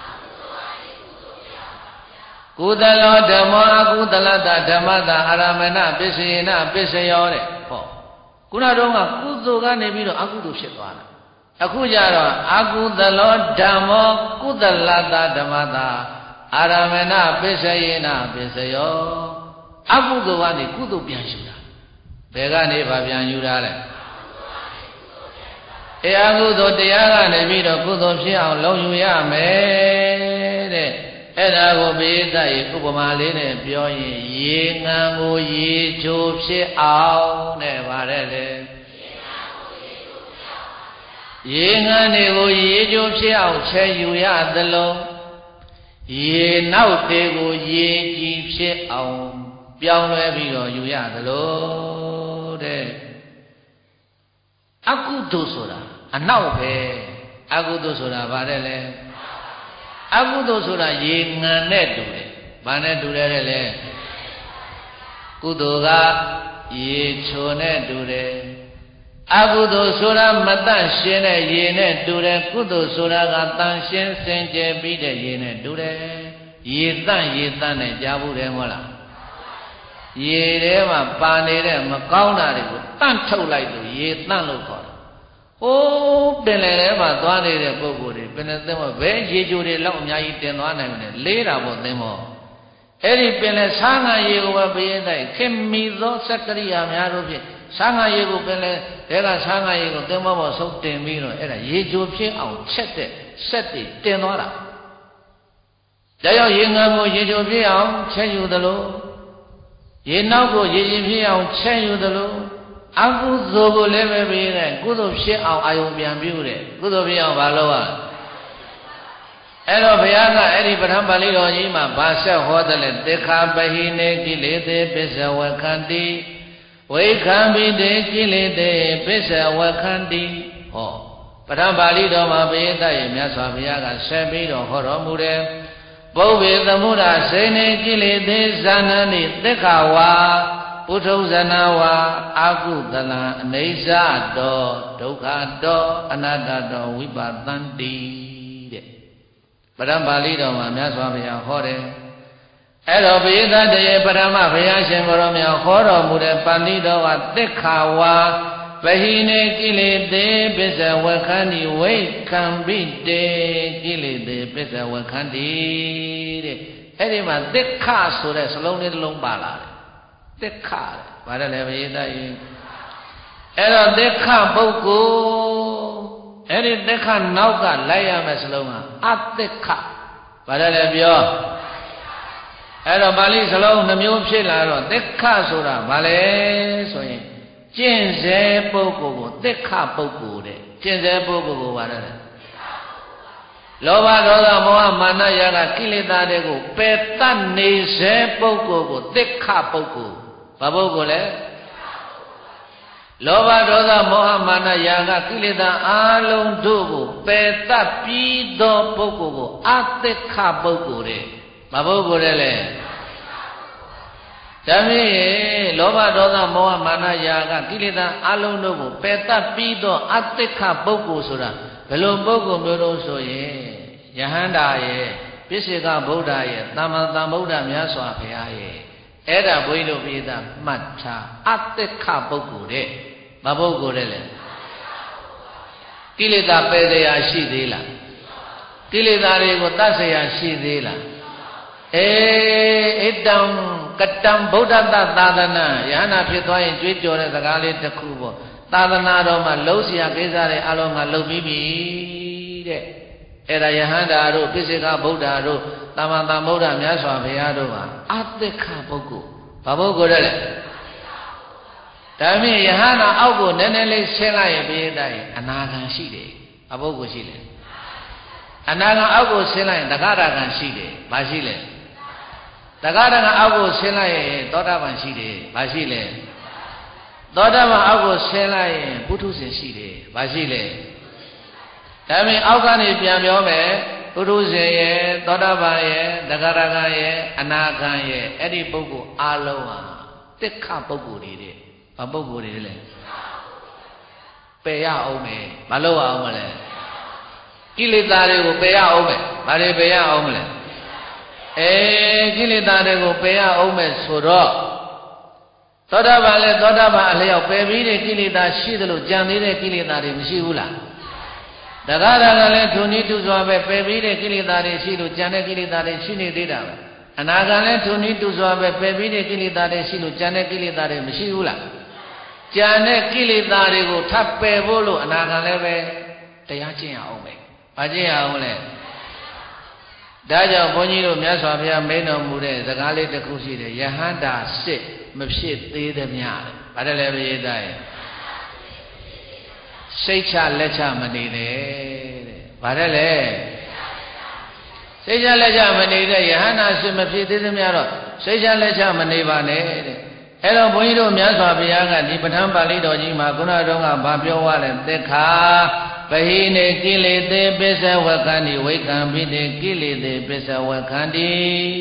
ကုသလောဓမ္မောအကုသလတဓမ္မတအာရမဏပစ္စယေနပစ္စယောတဲ့ဟောခုနတော့ကကုသိုလ်ကနေပြီးတော့အကုသိုလ်ဖြစ်သွားတာအခုကျတော့အကုသလောဓမ္မောကုသလတဓမ္မတအာရမဏပစ္စယေနပစ္စယောအကုသိုလ်ကနေကုသိုလ်ပြန်ယူတာဘယ်ကနေဗာပြန်ယူတာလဲအဲအကုသိုလ်တရားကနေပြီးတော့ကုသိုလ်ဖြစ်အောင်လုပ်ယူရမယ်တဲ့အဲ့ဒါကိုပိဋကရေဥပမာလေးနဲ့ပြောရင်ရေငံကိုရေချိုဖြစ်အောင်တဲ့ဗါတဲ့လေရေငံတွေကိုရေချိုဖြစ်အောင်ချဲယူရသလုံးရေနောက်တွေကိုရေကြည်ဖြစ်အောင်ပြောင်းလဲပြီးတော့ယူရသလိုတဲ့အကုသိုလ်ဆိုတာအနောက်ပဲအကုသိုလ်ဆိုတာဗါတဲ့လေအကုသိုလ်ဆိုတာရေငံနဲ့တူတယ်။ဘာနဲ့တူတယ်လဲ။ကုသိုလ်ကရေချိုနဲ့တူတယ်။အကုသိုလ်ဆိုတာမတန့်ရှင်းတဲ့ရေနဲ့တူတယ်။ကုသိုလ်ဆိုတာကတန့်ရှင်းစင်ကြယ်ပြီးတဲ့ရေနဲ့တူတယ်။ရေတန့်ရေတန့်နဲ့ကြားဘူးတယ်မဟုတ်လား။ရေထဲမှာပါနေတဲ့မကောင်းတာတွေကိုတန့်ထုတ်လိုက်လို့ရေတန့်လို့ခေါ်တယ်။ဟိုးပင်လယ်ထဲမှာသွားနေတဲ့ပုဂ္ဂိုလ်တွေပင်လယ်သင်္ဘောဘယ်ရေချိုတွေလောက်အများကြီးတင်သွားနိုင်မလဲလေးတာပေါ့သင်္ဘောအဲ့ဒီပင်လယ်ဆားငံရေကိုပဲပေးတဲ့ခင်မီသောစက်ကရိယာများတို့ဖြင့်ဆားငံရေကိုပင်လယ်တဲကဆားငံရေကိုသင်္ဘောပေါ်ဆုပ်တင်ပြီးတော့အဲ့ဒါရေချိုဖြစ်အောင်ချက်တဲ့ဆက်တွေတင်သွားတာဒါကြောင့်ရေငံကိုရေချိုဖြစ်အောင်ချက်ယူသလိုရေနောက်ကိုရေကြီးဖြစ်အောင်ချက်ယူသလိုအကုသိုလ်ကိုလည်းပဲပြီးတဲ့ကုသိုလ်ဖြစ်အောင်အာယုံပြန်ပြုတဲ့ကုသိုလ်ဖြစ်အောင်မလုပ်ရအဲ့တော့ဘုရားကအဲ့ဒီပဋ္ဌာန်းပါဠိတော်ကြီးမှာဗာဆက်ဟောတယ်လေသေခာပဟိနေကိလေသေပစ္စဝခန္တိဝိခံပိတေကိလေသေပစ္စဝခန္တိဟောပဋ္ဌာန်းပါဠိတော်မှာဘုရားရဲ့မြတ်စွာဘုရားကဆက်ပြီးတော့ဟောတော်မူတယ်ပုဗ္ဗေသမုဒ္ဒစေနေကိလေသေဇာနန္တိသေခဝါပုထုဇနာဝါအာကုသလံအနေဆာတောဒုက္ခတောအနတ္တတောဝိပသန္တိတဲ့ပရမပါဠိတော်မှာမြတ်စွာဘုရားဟောတယ်အဲ့တော့ဘိသတရေပရမဘုရားရှင်ကိုရောမြတ်ဟောတော်မူတဲ့ပါဠိတော်ကသက်ခာဝါပဟိနေကိလေသေပစ္စဝခန္တိဝိခံပိတေကိလေသေပစ္စဝခန္တိတဲ့အဲ့ဒီမှာသက်ခဆိုတဲ့စလုံးလေးတစ်လုံးပါလာတယ်သက်ခတဲ့ဗါတယ်လေဘိသရေအဲ့တော့သက်ခပုဂ္ဂိုလ်အဲ့ဒီသက်ခနောက်ကလိုက်ရမယ်စလုံးကအသက်ခဗါတယ်လေပြောအဲ့တော့ပါဠိစလုံးနှမျိုးဖြစ်လာတော့သက်ခဆိုတာဗါလဲဆိုရင်ကျင့်စေပုဂ္ဂိုလ်ကိုသက်ခပုဂ္ဂိုလ်တဲ့ကျင့်စေပုဂ္ဂိုလ်ကိုဗါတယ်လောဘဒေါသမောဟမာနရာဂကိလေသာတွေကိုပယ်တတ်နေစေပုဂ္ဂိုလ်ကိုသက်ခပုဂ္ဂိုလ်ဘာပုဂ္ဂိုလ်လဲလောဘဒေါသမောဟမာနရာဂကိလေသာအလုံးတို့ကိုပယ်တတ်ပြီးသောပုဂ္ဂိုလ်ကိုအသက်ခပုဂ္ဂိုလ်တဲ့ဘာပုဂ္ဂိုလ်လဲဒါမင်းလောဘဒေါသမောဟမာနရာဂကိလေသာအလုံးတို့ကိုပယ်တတ်ပြီးသောအသက်ခပုဂ္ဂိုလ်ဆိုတာဘယ်လိုပုဂ္ဂိုလ်မျိုးလို့ဆိုရင်ယဟန္တာရဲ့ပိစိကဗုဒ္ဓရဲ့သမ္မာသမ္ဗုဒ္ဓမြတ်စွာဘုရားရဲ့အဲ့ဒါဘုန်းကြီးတို့ပြည်သားမှတ်ထားအသက်ခပုဂ္ဂိုလ်တဲ့မပုဂ္ဂိုလ်တဲ့လေကိလေသာပယ်တရားရှိသေးလားကိလေသာတွေကိုတတ်เสียရှိသေးလားအေဣတံကတံဗုဒ္ဓတသာသနာယဟနာဖြစ်သွားရင်ကြွေးကြော်တဲ့စကားလေးတစ်ခုပေါ့သာသနာတော်မှာလှုပ်เสียကိစ္စတွေအလုံးကလှုပ်ပြီးပြီတဲ့အဲ့ဒါယဟန္တာတို့ပိစိကဗုဒ္ဓတို့သမ္မာသမ္ဗုဒ္ဓမြတ်စွာဘုရားတို့ဟာအသိက္ခပုဂ္ဂိုလ်ဘာပုဂ္ဂိုလ်လဲဒါမြင်ယဟန္တာအောက်ကိုနည်းနည်းလေးဆင်းလိုက်ရင်ပြည့်တိုင်းအနာဂံရှိတယ်အပုဂ္ဂိုလ်ရှိတယ်အနာဂံအောက်ကိုဆင်းလိုက်ရင်တဂရဂံရှိတယ်ဘာရှိလဲတဂရဂံအောက်ကိုဆင်းလိုက်ရင်သောတာပန်ရှိတယ်ဘာရှိလဲသောတာပန်အောက်ကိုဆင်းလိုက်ရင်ပုထုဇဉ်ရှိတယ်ဘာရှိလဲဒါမြင်အောက်ကနေပြန်ပြောမယ်ပုထုဇဉ်ရဲ့သောတာပန်ရဲ့တဂရဂံရဲ့အနာဂံရဲ့အဲ့ဒီပုဂ္ဂိုလ်အလုံးဟာတိက္ခပုဂ္ဂိုလ်တွေတဲ့ဘာပုဂ္ဂိုလ်တွေလဲပယ်ရအောင်မယ်မလုပ်အောင်မလဲကိလေသာတွေကိုပယ်ရအောင်မယ်ဘာတွေပယ်ရအောင်မလဲအဲကိလေသာတွေကိုပယ်ရအောင်မယ်ဆိုတော့သောတာပန်လည်းသောတာပန်အလျောက်ပယ်ပြီးတဲ့ကိလေသာရှိသလိုကြံသေးတဲ့ကိလေသာတွေမရှိဘူးလားတဂရကလည်းထုံနည်းတူစွာပဲပယ်ပြီးတဲ့ကိလေသာတွေရှိလို့ကြံတဲ့ကိလေသာတွေရှိနေသေးတာပဲအနာဂံလည်းထုံနည်းတူစွာပဲပယ်ပြီးတဲ့ကိလေသာတွေရှိလို့ကြံတဲ့ကိလေသာတွေမရှိဘူးလားကြံတဲ့ကိလေသာတွေကိုထပ်ပယ်ဖို့လို့အနာဂံလည်းပဲတရားကျင့်ရအောင်ပဲဘာကျင့်ရအောင်လဲဒါကြောင့်ဘုန်းကြီးတို့မြတ်စွာဘုရားမိန့်တော်မူတဲ့စကားလေးတစ်ခုရှိတယ်ယဟန္တာစစ်မဖြစ်သေးသမျှတဲ့ဘာတယ်လဲပြေးသားရဲ့စိတ်ချလက်ချမနေနဲ့တဲ့ဘာတယ်လဲစိတ်ချလက်ချမနေတဲ့ယဟန္တာစစ်မဖြစ်သေးသမျှတော့စိတ်ချလက်ချမနေပါနဲ့တဲ့အဲ့တော့ဘုန်းကြီးတို့မြတ်စွာဘုရားကဒီပဋ္ဌာန်းပါဠိတော်ကြီးမှာခုနတုန်းကဗာပြောသွားတယ်သက္ခာပဟိနေကိလေသေပစ္စဝကံဒီဝိကံပိတေကိလေသေပစ္စဝကံဒီ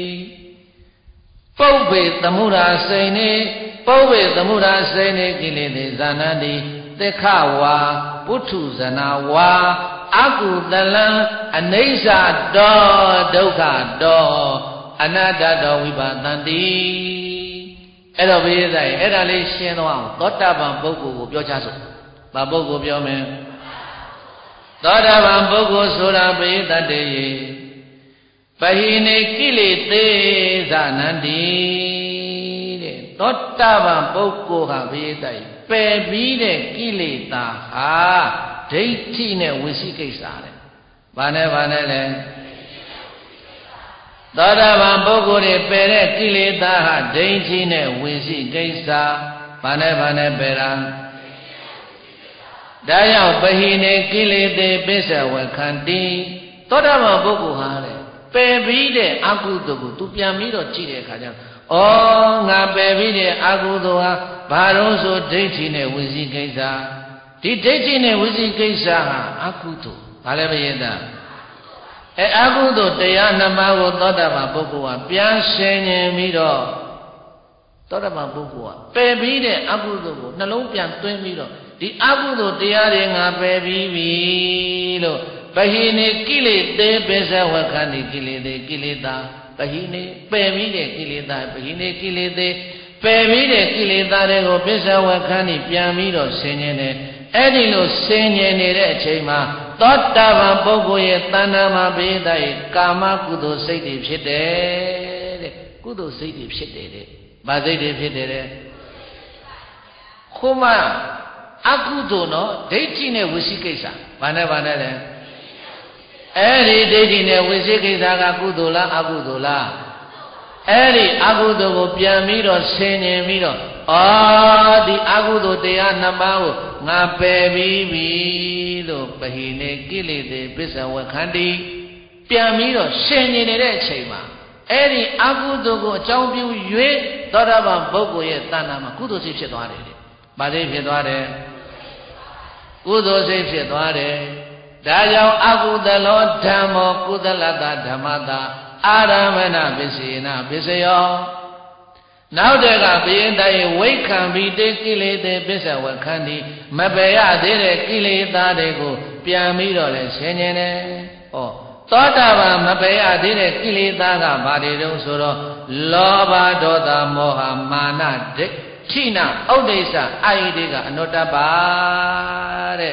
ပုပ္ပေသမှုရာစိန်နေပုပ္ပေသမှုရာစိန်နေကိလေသေဇာနန္တိသက္ခဝါပုထုဇနာဝါအကုသလံအနိစ္စတောဒုက္ခတောအနတ္တတောဝိပါဒန္တိအဲ့တော့ဘေးဆိုင်အဲ့ဒါလေးရှင်းသွားအောင်သောတာပန်ပုဂ္ဂိုလ်ကိုပြောချစို့ဘာပုဂ္ဂိုလ်ပြောမယ်သောတာပန်ပုဂ္ဂိုလ်ဆိုတာဘေးတတ်တည်းပဟိနေကိလေသေဇာနန္တိတဲ့သောတာပန်ပုဂ္ဂိုလ်ဟာဘေးတိုက်ပယ်ပြီးတဲ့ကိလေသာဟာဒိဋ္ဌိနဲ့ဝိသိကိစ္စတဲ့ဘာနဲ့ဘာနဲ့လဲသောတာပန်ပုဂ္ဂိုလ်တွေပယ်တဲ့ကိလေသာဟာဒိဋ္ဌိနဲ့ဝိသိကိစ္စဘာနဲ့ဘာနဲ့ပယ်တာဒါကြောင့်ပဟိနေကိလေသေပစ္စဝခန္တိသောတာပန်ပုဂ္ဂိုလ်ဟာတဲ့ပယ်ပြီးတဲ့အကုသိုလ်ကို तू ပြန်ပြီးတော့ကြည့်တဲ့အခါကျတော့ဩငါပယ်ပြီးတဲ့အကုသိုလ်ဟာဘာလို့ဆိုဒိဋ္ဌိနဲ့ဝိသိကိစ္စဒီဒိဋ္ဌိနဲ့ဝိသိကိစ္စဟာအကုသိုလ်ဘာလဲမယင်တာအဲအကုသိုလ်တရားနှစ်ပါးကိုသောတာပန်ပုဂ္ဂိုလ်ကပြန်ဆင်ញင်ပြီးတော့သောတာပန်ပုဂ္ဂိုလ်ကပယ်ပြီးတဲ့အကုသိုလ်ကိုနှလုံးပြန်သွင်းပြီးတော့ဒီအကုသိုလ်တရားတွေငါပယ်ပြီးပြီလို့ပဟိနေကိလေသေပစ္စဝခန္တိကိလေသေကိလေသာပဟိနေပယ်ပြီးတဲ့ကိလေသာပဟိနေကိလေသေပယ်ပြီးတဲ့ကိလေသာတွေကိုပစ္စဝခန္တိပြန်ပြီးတော့ဆင်ញင်တယ်အဲ့ဒီလိုဆင်ញင်နေတဲ့အချိန်မှာသောတာပန်ပုဂ္ဂိုလ်ရဲ့တဏ္ဍာမှာဘေးတိုင်ကာမကုသိုလ်စိတ်တွေဖြစ်တယ်တဲ့ကုသိုလ်စိတ်တွေဖြစ်တယ်တဲ့ဘာစိတ်တွေဖြစ်တယ်တဲ့ခုမှအကုသိုလ်နော်ဒိဋ္ဌိနဲ့ဝိသိကိစ္စဘာနဲ့ဘာနဲ့လဲအဲ့ဒီဒိဋ္ဌိနဲ့ဝိသိကိစ္စကကုသိုလ်လားအကုသိုလ်လားအဲ့ဒီအကုသိုလ်ကိုပြန်ပြီးတော့ဆင်ញင်ပြီးတော့အော်ဒီအကုသိုလ်တရားနှစ်ပါးကိုငါပယ်ပြီးပြီလို့ပဟိနေကိလေသေပစ္စဝခန္တိပြန်ပြီးတော့ဆင်ញင်နေတဲ့အချိန်မှာအဲ့ဒီအကုသိုလ်ကိုအကြောင်းပြု၍သောတာပန်ပုဂ္ဂိုလ်ရဲ့တဏ္ဍာမှာကုသိုလ်စိတ်ဖြစ်သွားတယ်တဲ့။ဘာစိတ်ဖြစ်သွားတယ်။ကုသိုလ်စိတ်ဖြစ်သွားတယ်။ဒါကြောင့်အကုသလောဓမ္မောကုသလတဓမ္မတာအာရမဏပစ္စေနပစ္စယောနောက်တကဘိရင်တည်းဝိခံပြီးတေကိလေသေပစ္စဝခန္တိမပယ်ရသေးတဲ့ကိလေသာတွေကိုပြန်ပြီးတော့လဲဆင်ញင်တယ်။ဩသောတာပန်မပယ်ရသေးတဲ့ကိလေသာကဘာတွေတုံးဆိုတော့လောဘဒေါသမောဟမာနဒိဋ္ဌိနာဥဒိစ္စအာယိတိကအနုတ္တပါတဲ့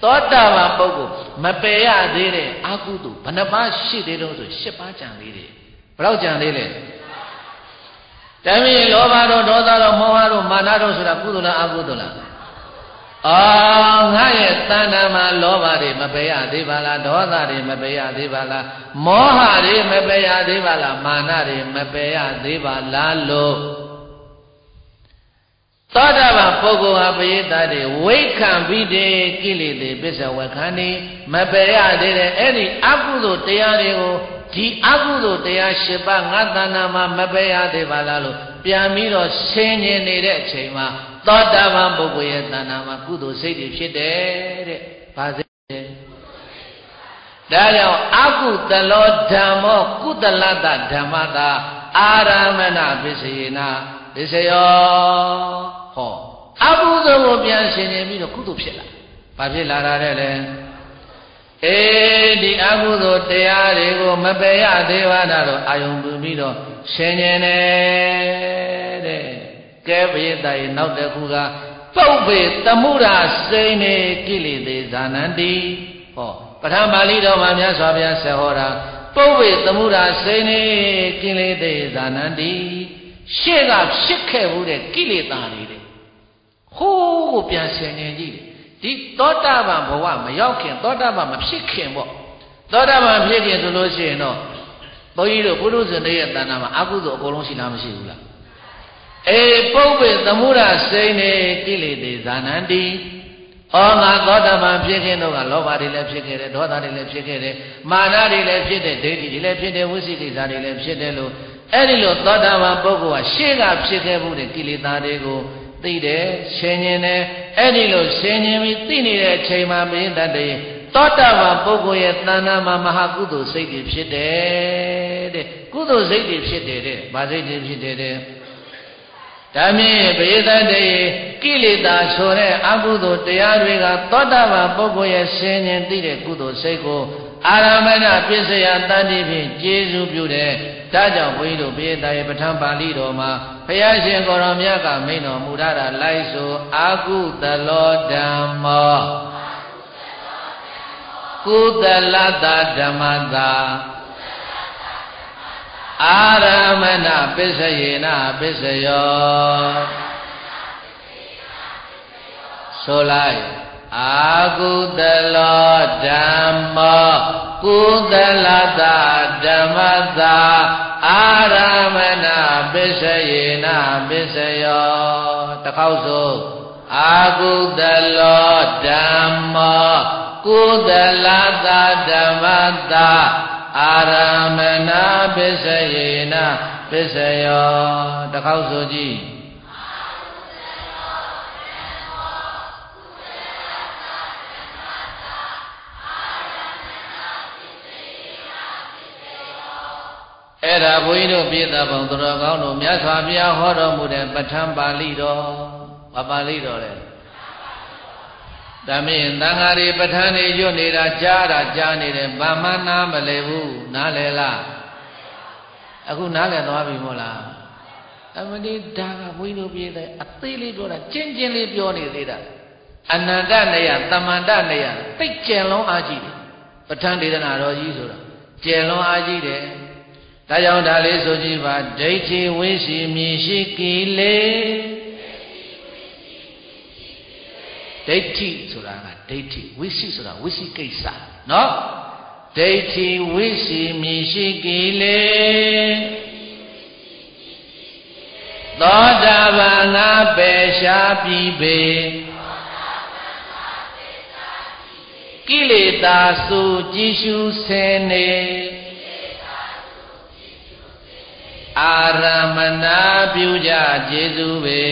သောတာပန်ပုဂ္ဂိုလ်မပယ်ရသေးတဲ့အကုသိုလ်ဘယ်နှပါးရှိသေးလို့ဆိုရှစ်ပါးကြံသေးတယ်ဘယ်တော့ကြံသေးလဲဒါမင်းလောဘတို့ဒေါသတို့မောဟတို့မာနတို့ဆိုတာကုသိုလ်လားအကုသိုလ်လားအော်ငါရဲ့တဏ္ဍာမှာလောဘတွေမပယ်ရသေးပါလားဒေါသတွေမပယ်ရသေးပါလားမောဟတွေမပယ်ရသေးပါလားမာနတွေမပယ်ရသေးပါလားလို့သောတာပန်ပုဂ္ဂိုလ်ဟာပရိသတ်တွေဝိခံပြီးတဲ့ကိလေသာပစ္စဝေခန္ဒီမပယ်ရသေးတဲ့အဲ့ဒီအကုသိုလ်တရားတွေကိုဒီအကုသိုလ်တရား၈ပါးငါတဏ္ဍာမှာမပယ်ရသေးပါလားလို့ပြန်ပြီးတော့ဆင်ញင်နေတဲ့အချိန်မှာသောတာပန်ပုဂ္ဂိုလ်ရဲ့တဏ္ဍာမှာကုသိုလ်စိတ်တွေဖြစ်တယ်တဲ့။ဘာစိတ်လဲ။ဒါကြောင့်အကုသလောဓမ္မောကုသလတ္တဓမ္မတာအာရမဏပစ္စယေနပစ္စယောဟောအကုသိုလ်ကိုပြန်ဆင်ញင်ပြီးတော့ကုသိုလ်ဖြစ်လာ။ဘာဖြစ်လာတာလဲလဲ။အေးဒီအကုသိုလ်တရားတွေကိုမပယ်ရသေးပါတော့အာယုံပြုပြီးတော့ဆင်ញင်တယ်တဲ့။ကဲပရိသတ်ရဲ့နောက်တစ်ခုကပုပ္ပေသမှုရာစိန်နေကိလေသေဇာနန္တိဟောပဋ္ဌာန်းပါဠိတော်မှာမြတ်စွာဘုရားဆက်ဟောတာပုပ္ပေသမှုရာစိန်နေကိလေသေဇာနန္တိရှေ့ကဖြစ်ခဲ့မှုတဲ့ကိလေသာတွေတဲ့ဟိုးကိုပြန်ဆင်ញင်ကြည့်တယ်ဒီသောတာပန်ဘဝမရောက်ခင်သောတာပန်မဖြစ်ခင်ပေါ့သောတာပန်ဖြစ်ခင်ဆိုလို့ရှိရင်တော့ဘုန်းကြီးတို့ပုရုဇဉ်တွေရဲ့တဏ္ဍာမှာအကုသိုလ်အကုန်လုံးရှိလားမရှိဘူးလားအေပုပ္ပေသမှုရာစိန်နေကိလေသေဇာနန္တိဩငါသောတာပန်ဖြစ်ခင်တော့ကလောဘတွေလည်းဖြစ်ခဲ့တယ်ဒေါသတွေလည်းဖြစ်ခဲ့တယ်မာနတွေလည်းဖြစ်တယ်ဒိဋ္ဌိတွေလည်းဖြစ်တယ်ဝိသိကိစ္စတွေလည်းဖြစ်တယ်လို့အဲ့ဒီလိုသောတာပန်ပုဂ္ဂိုလ်ကရှေ့ကဖြစ်ခဲ့မှုတဲ့ကိလေသာတွေကိုသိတယ်ဆင်ញင်တယ်အဲ့ဒီလိုဆင်ញင်ပြီးသိနေတဲ့အချိန်မှာမင်းတတ်တယ်သောတာပန်ပုဂ္ဂိုလ်ရဲ့တဏ္ဍာမှာမဟာကုသိုလ်စိတ်တွေဖြစ်တယ်တဲ့ကုသိုလ်စိတ်တွေဖြစ်တယ်တဲ့ဗာစိတ်တွေဖြစ်တယ်တဲ့ဒါမြင်ပရိသတ်တွေကိလေသာဆိုတဲ့အကုသိုလ်တရားတွေကသောတာပန်ပုဂ္ဂိုလ်ရဲ့ဆင်ញင်သိတဲ့ကုသိုလ်စိတ်ကိုအာရမဏပစ္စယတန်တိဖြင့်ကျေစုပြုတယ်ဒါကြောင့်ဘုန်းကြီးတို့ပရိသတ်ရဲ့ပဋ္ဌာန်းပါဠိတော်မှာဘုရားရှင်ကိုရောမြတ်ကမိန့်တော်မူထားတာလိုက်ဆိုအာကုသလောဓမ္မောကုသလတ္တဓမ္မတာအာရမဏပစ္စယေနပစ္စယောဆိုလိုက်အာကုသလောဓမ္မောကုသလတ္တဓမ္မတာအာရမဏပစ္စယေနပစ္စယောတခေါက်ဆိုအာကုသလောဓမ္မောကုသလတ္တဓမ္မတာအာရမဏပစ္စယေနပစ္စယောတခေါက်ဆိုကြည့်အဲ့ဒါဘုန်းကြီးတို့ပြည်သားပေါင်းတော်ကောင်းတို့မြတ်စွာဘုရားဟောတော်မူတဲ့ပဋ္ဌာန်းပါဠိတော်ဘာပါဠိတော်လဲဒါမင်းသံဃာတွေပဋ္ဌာန်းတွေရွတ်နေတာကြားတာကြားနေတယ်ဘာမှနားမလည်ဘူးနားလည်လားအခုနားလည်သွားပြီမို့လားအမဒီဒါကဘုန်းကြီးတို့ပြည်သားအသေးလေးပြောတာကျင်းကျင်းလေးပြောနေသေးတာအနန္တနေယသမန္တနေယတိတ်ကျယ်လုံးအားကြီးတယ်ပဋ္ဌာန်းဒေသနာတော်ကြီးဆိုတာကျယ်လုံးအားကြီးတယ်ဒါကြောင့်ဒါလေးဆိုကြည့်ပါဒိဋ္ဌိဝိရှိမြည်ရှိကိလေဒိဋ္ဌိဆိုတာကဒိဋ္ဌိဝိရှိဆိုတာဝိရှိကိစ္စနော်ဒိဋ္ဌိဝိရှိမြည်ရှိကိလေသောတာပန်ငါပေရှားပြီးပေကိလေသာစုကြည်ရှုဆင်းနေအာရမဏပြုကြကျေစုပေ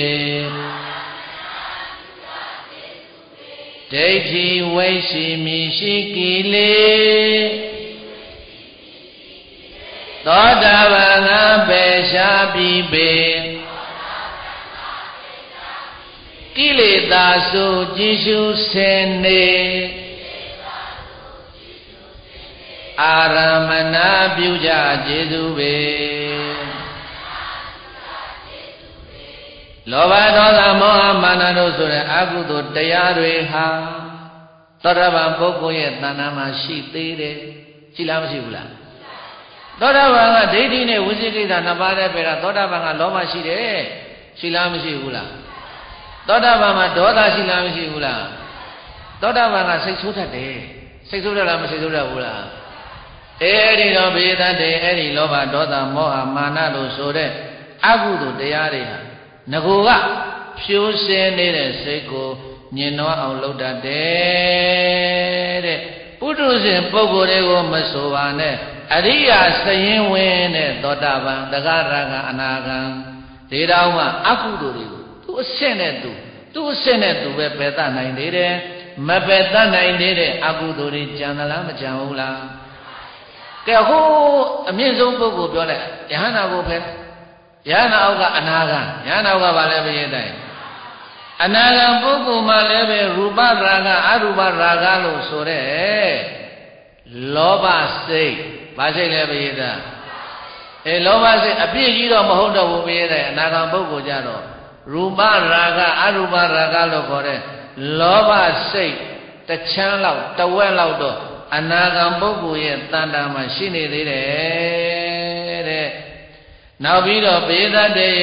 ဒိဋ္ဌိဝိရှိမြည်ရှိကိလေသောတာပန်ငါပေရှားပြီးပေကိလေသာစုကြည်ရှုဆင်းနေအာရမဏပြုကြကျေစုပေလောဘဒေါသမောဟမာနတို့ဆိုတဲ့အကုသိုလ်တရားတွေဟာသောတာပန်ပုဂ္ဂိုလ်ရဲ့တဏ္ဍာမှာရှိသေးတယ်ရှိလားမရှိဘူးလားသောတာပန်ကဒိဋ္ဌိနဲ့ဝိသိကိစ္စနှစ်ပါးတည်းပဲလားသောတာပန်ကလောဘရှိတယ်ရှိလားမရှိဘူးလားသောတာပန်မှာဒေါသရှိလားမရှိဘူးလားသောတာပန်ကစိတ်ဆိုးတတ်တယ်စိတ်ဆိုးတတ်လားမစိတ်ဆိုးတတ်ဘူးလားအဲ့ဒီတော့ဘေဒတ်တွေအဲ့ဒီလောဘဒေါသမောဟမာနလို့ဆိုတဲ့အကုသိုလ်တရားတွေဟာငကိုကဖြိုးစဲနေတဲ့စိတ်ကိုညင်နှောအောင်လုပ်တတ်တယ်တဲ့ပုထုဇဉ်ပုဂ္ဂိုလ်တွေကိုမဆိုပါနဲ့အရိယာစရင်ဝင်တဲ့သောတာပန်တဂရကအနာဂံဒီတော်မှာအကုသိုလ်တွေကိုသူအဆင့်နဲ့သူသူအဆင့်နဲ့သူပဲပယ်တတ်နိုင်သေးတယ်မပယ်တတ်နိုင်သေးတဲ့အကုသိုလ်တွေကြံသလားမကြံဘူးလားကဲဟိုအမြင့်ဆုံးပုဂ္ဂိုလ်ပြောလိုက်ယဟန္တာကိုဖယ်ယဟန္တာအောက်ကအနာဂံယဟန္တာအောက်ကဘာလဲပြည့်တိုင်းအနာဂံပုဂ္ဂိုလ်မှလည်းပဲရူပရာဂအရူပရာဂလို့ဆိုတဲ့လောဘစိတ်ဘာစိတ်လဲပြည့်သားအဲလောဘစိတ်အပြည့်ကြီးတော့မဟုတ်တော့ဘူးပြည့်တဲ့အနာဂံပုဂ္ဂိုလ်ကြတော့ရူပရာဂအရူပရာဂလို့ခေါ်တဲ့လောဘစိတ်တချမ်းလောက်တဝက်လောက်တော့အနာဂံပုဂ္ဂိုလ်ရဲ့တဏ္ဍာမှာရှိနေသေးတယ်တဲ့နောက်ပြီးတော့ဘေဒတ်တွေ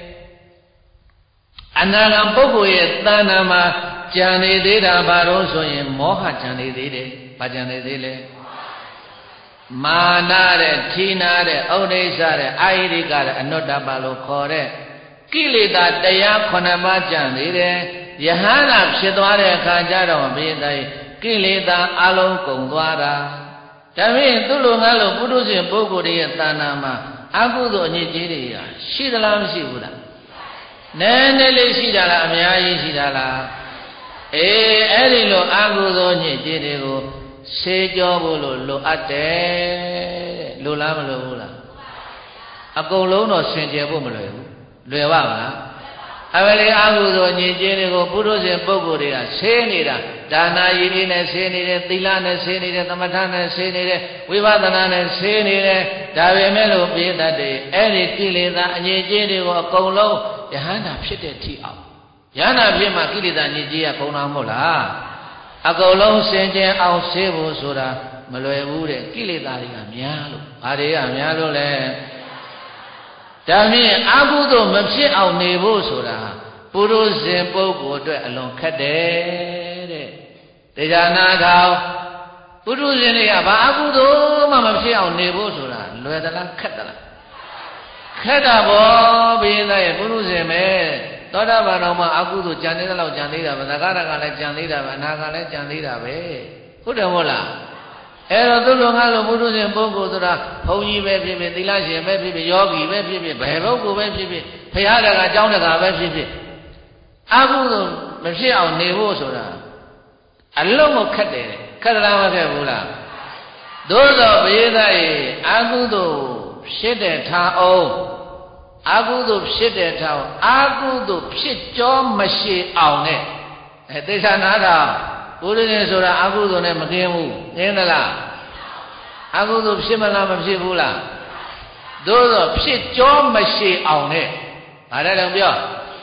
အနာဂံပုဂ္ဂိုလ်ရဲ့တဏ္ဍာမှာကြံနေသေးတာဘာလို့ဆိုရင်မောဟကြံနေသေးတယ်ဘာကြံနေသေးလဲမာနတဲ့ဌိနာတဲ့ဥဒိစ္စတဲ့အာဟိရိကတဲ့အနုတ္တပလို့ခေါ်တဲ့ကိလေသာတရားခုနှစ်ပါးကြံသေးတယ်ယဟန္တာဖြစ်သွားတဲ့အခါကျတော့ဘေဒတ်ကိလေသာအလုံးကုန်သွားတာဒါဖြင့်သူ့လိုငါလိုပုထုဇဉ်ပုဂ္ဂိုလ်တွေရဲ့တဏ္ဍာမှာအကုသိုလ်အညစ်အကြေးတွေရှိသလားမရှိဘူးလားနည်းနည်းလေးရှိတာလားအများကြီးရှိတာလားအေးအဲ့ဒီလိုအကုသိုလ်ညစ်အကြေးတွေကိုဆေးကြောဖို့လို့လိုအပ်တယ်လိုလားမလိုဘူးလားအကုန်လုံးတော့ဆင်ကြယ်ဖို့မလွယ်ဘူးလွယ်ပါမလားအဝလေအကုသိုလ်ညစ်ကြေးတွေကိုပုထုဇဉ်ပုဂ္ဂိုလ်တွေကဆေးနေတာဒါနာရည်လေးနဲ့ဆေးနေတယ်သီလနဲ့ဆေးနေတယ်သမထနဲ့ဆေးနေတယ်ဝိပဿနာနဲ့ဆေးနေတယ်ဒါပေမဲ့လို့ပြည့်တတ်တယ်အဲ့ဒီကိလေသာအညစ်အကြေးတွေကိုအကုန်လုံးယဟန္တာဖြစ်တဲ့ထိအောင်ယဟန္တာဖြစ်မှကိလေသာညစ်ကြေးကကုန်တာမဟုတ်လားအကုန်လုံးစင်ကြယ်အောင်ဆေးဖို့ဆိုတာမလွယ်ဘူးတဲ့ကိလေသာတွေကများလို့ဘာတွေကများလို့လဲဒါဖြင့်အကုသိုလ်မဖြစ်အောင်နေဖို့ဆိုတာပုရုဇဉ်ပုဂ္ဂိုလ်အတွက်အလွန်ခက်တယ်တဲ့တရားနာထောင်ပုရုဇဉ်တွေကဘာအကုသိုလ်မှမဖြစ်အောင်နေဖို့ဆိုတာလွယ်သလားခက်သလားခက်တာပေါ့ဘိသားရဲ့ပုရုဇဉ်ပဲသောတာပန်တော်မှာအကုသိုလ်ကြံသေးတဲ့လောက်ကြံသေးတာပဲသက္ကရကလည်းကြံသေးတာပဲအနာကလည်းကြံသေးတာပဲဟုတ်တယ်မဟုတ်လားအဲ့တော့သူတို့ငါလိုပုထုဇဉ်ပုဂ္ဂိုလ်ဆိုတာဘုန်းကြီးပဲဖြစ်ဖြစ်သီလရှင်ပဲဖြစ်ဖြစ်ယောဂီပဲဖြစ်ဖြစ်ဘယ်ပုဂ္ဂိုလ်ပဲဖြစ်ဖြစ်ဘုရားတကာအကြောင်းတကာပဲဖြစ်ဖြစ်အကုသိုလ်မဖြစ်အောင်နေဖို့ဆိုတာအလုံးကိုခက်တယ်ခက်လားမခက်ဘူးလားသို့သောဘေးသားရဲ့အကုသိုလ်ဖြစ်တဲ့ထားအောင်အကုသိုလ်ဖြစ်တဲ့ထားအောင်အကုသိုလ်ဖြစ်ကြောမရှိအောင်နဲ့အဲသေချာနာတာပုရိသေဆိုတာအကုသိုလ်နဲ့မကင်းဘူးကင်းသလားအကုသိုလ်ဖြစ်မလားမဖြစ်ဘူးလားသို့သောဖြစ်ကြောမရှိအောင်နဲ့ဘာလဲတော့ပြော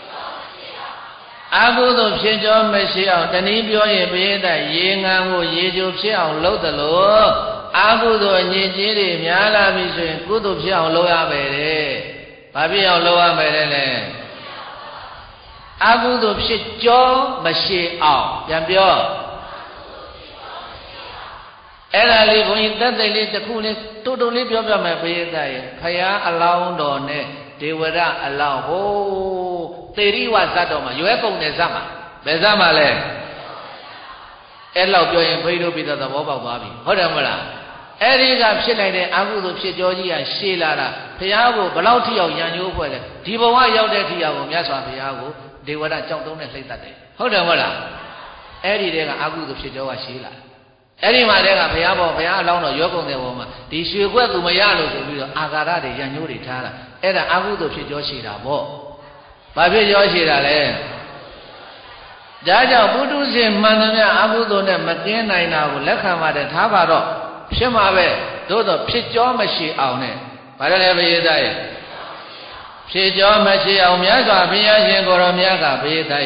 အကုသိုလ်ဖြစ်ကြောမရှိအောင်တနည်းပြောရင်ဘိဓာရေငန်းကိုရေချိုဖြစ်အောင်လုပ်တယ်လို့အကုသိုလ်ညစ်ကြေးတွေများလာပြီဆိုရင်ကုသိုလ်ဖြစ်အောင်လုပ်ရမယ်တဲ့ဘာဖြစ်အောင်လုပ်ရမယ်လဲအကုသိုလ်ဖြစ်ကြောမရှိအောင်ပြန်ပြောအဲ့ဒါလေးဘုန်းကြီးတက်တဲ့လေးတစ်ခုလေးတူတူလေးပြောပြမယ်ဘိဓာရဲ့ဖယားအလောင်းတော်နဲ့ဒေဝရအလောင်းဟိုးသေရိဝဇတ်တော်မှာရွယ်ကုန်တဲ့ဇတ်မှာဘယ်ဇတ်မှာလဲအဲ့လောက်ပြောရင်ဘိဓုပိသသဘောပေါက်သွားပြီဟုတ်တယ်မဟုတ်လားအဲ့ဒီကဖြစ်လိုက်တဲ့အကုသိုလ်ဖြစ်ကြောကြီးကရှေးလာတာဘုရားကိုဘလောက်ထိအောင်ရံညိုးဖွဲ့တယ်ဒီဘဝရောက်တဲ့ထိအောင်မြတ်စွာဘုရားကိုဒေဝရကြောက်တုံးနဲ့လှိမ့်တတ်တယ်ဟုတ်တယ်မဟုတ်လားအဲ့ဒီတည်းကအကုသိုလ်ဖြစ်ကြောကရှေးလာအဲ့ဒီမှာတည်းကဘုရားပေါ်ဘုရားအလောင်းတော်ရွယ်ကုန်တဲ့ပေါ်မှာဒီရွှေခွက်သူမရလို့ဆိုပြီးတော့အာဃာရတွေရံညိုးတွေထားတာအဲ့ဒါအကုသိုလ်ဖြစ်ကြောရှေးတာပေါ့ဘာဖြစ်ကြောရှိတာလဲဒါကြောင့်ပုထုဇဉ်မှန်သမျှအကုသိုလ်နဲ့မကင်းနိုင်တာကိုလက်ခံပါတယ်ထားပါတော့ဖြစ်မှာပဲသို့တော့ဖြစ်ကြောမရှိအောင်နဲ့ဘာလဲဘုရားသားရဲ့ဖြစ်ကြောမရှိအောင်မြတ်စွာဘုရားရှင်ကိုရောမြတ်ကဘုရားသားရဲ့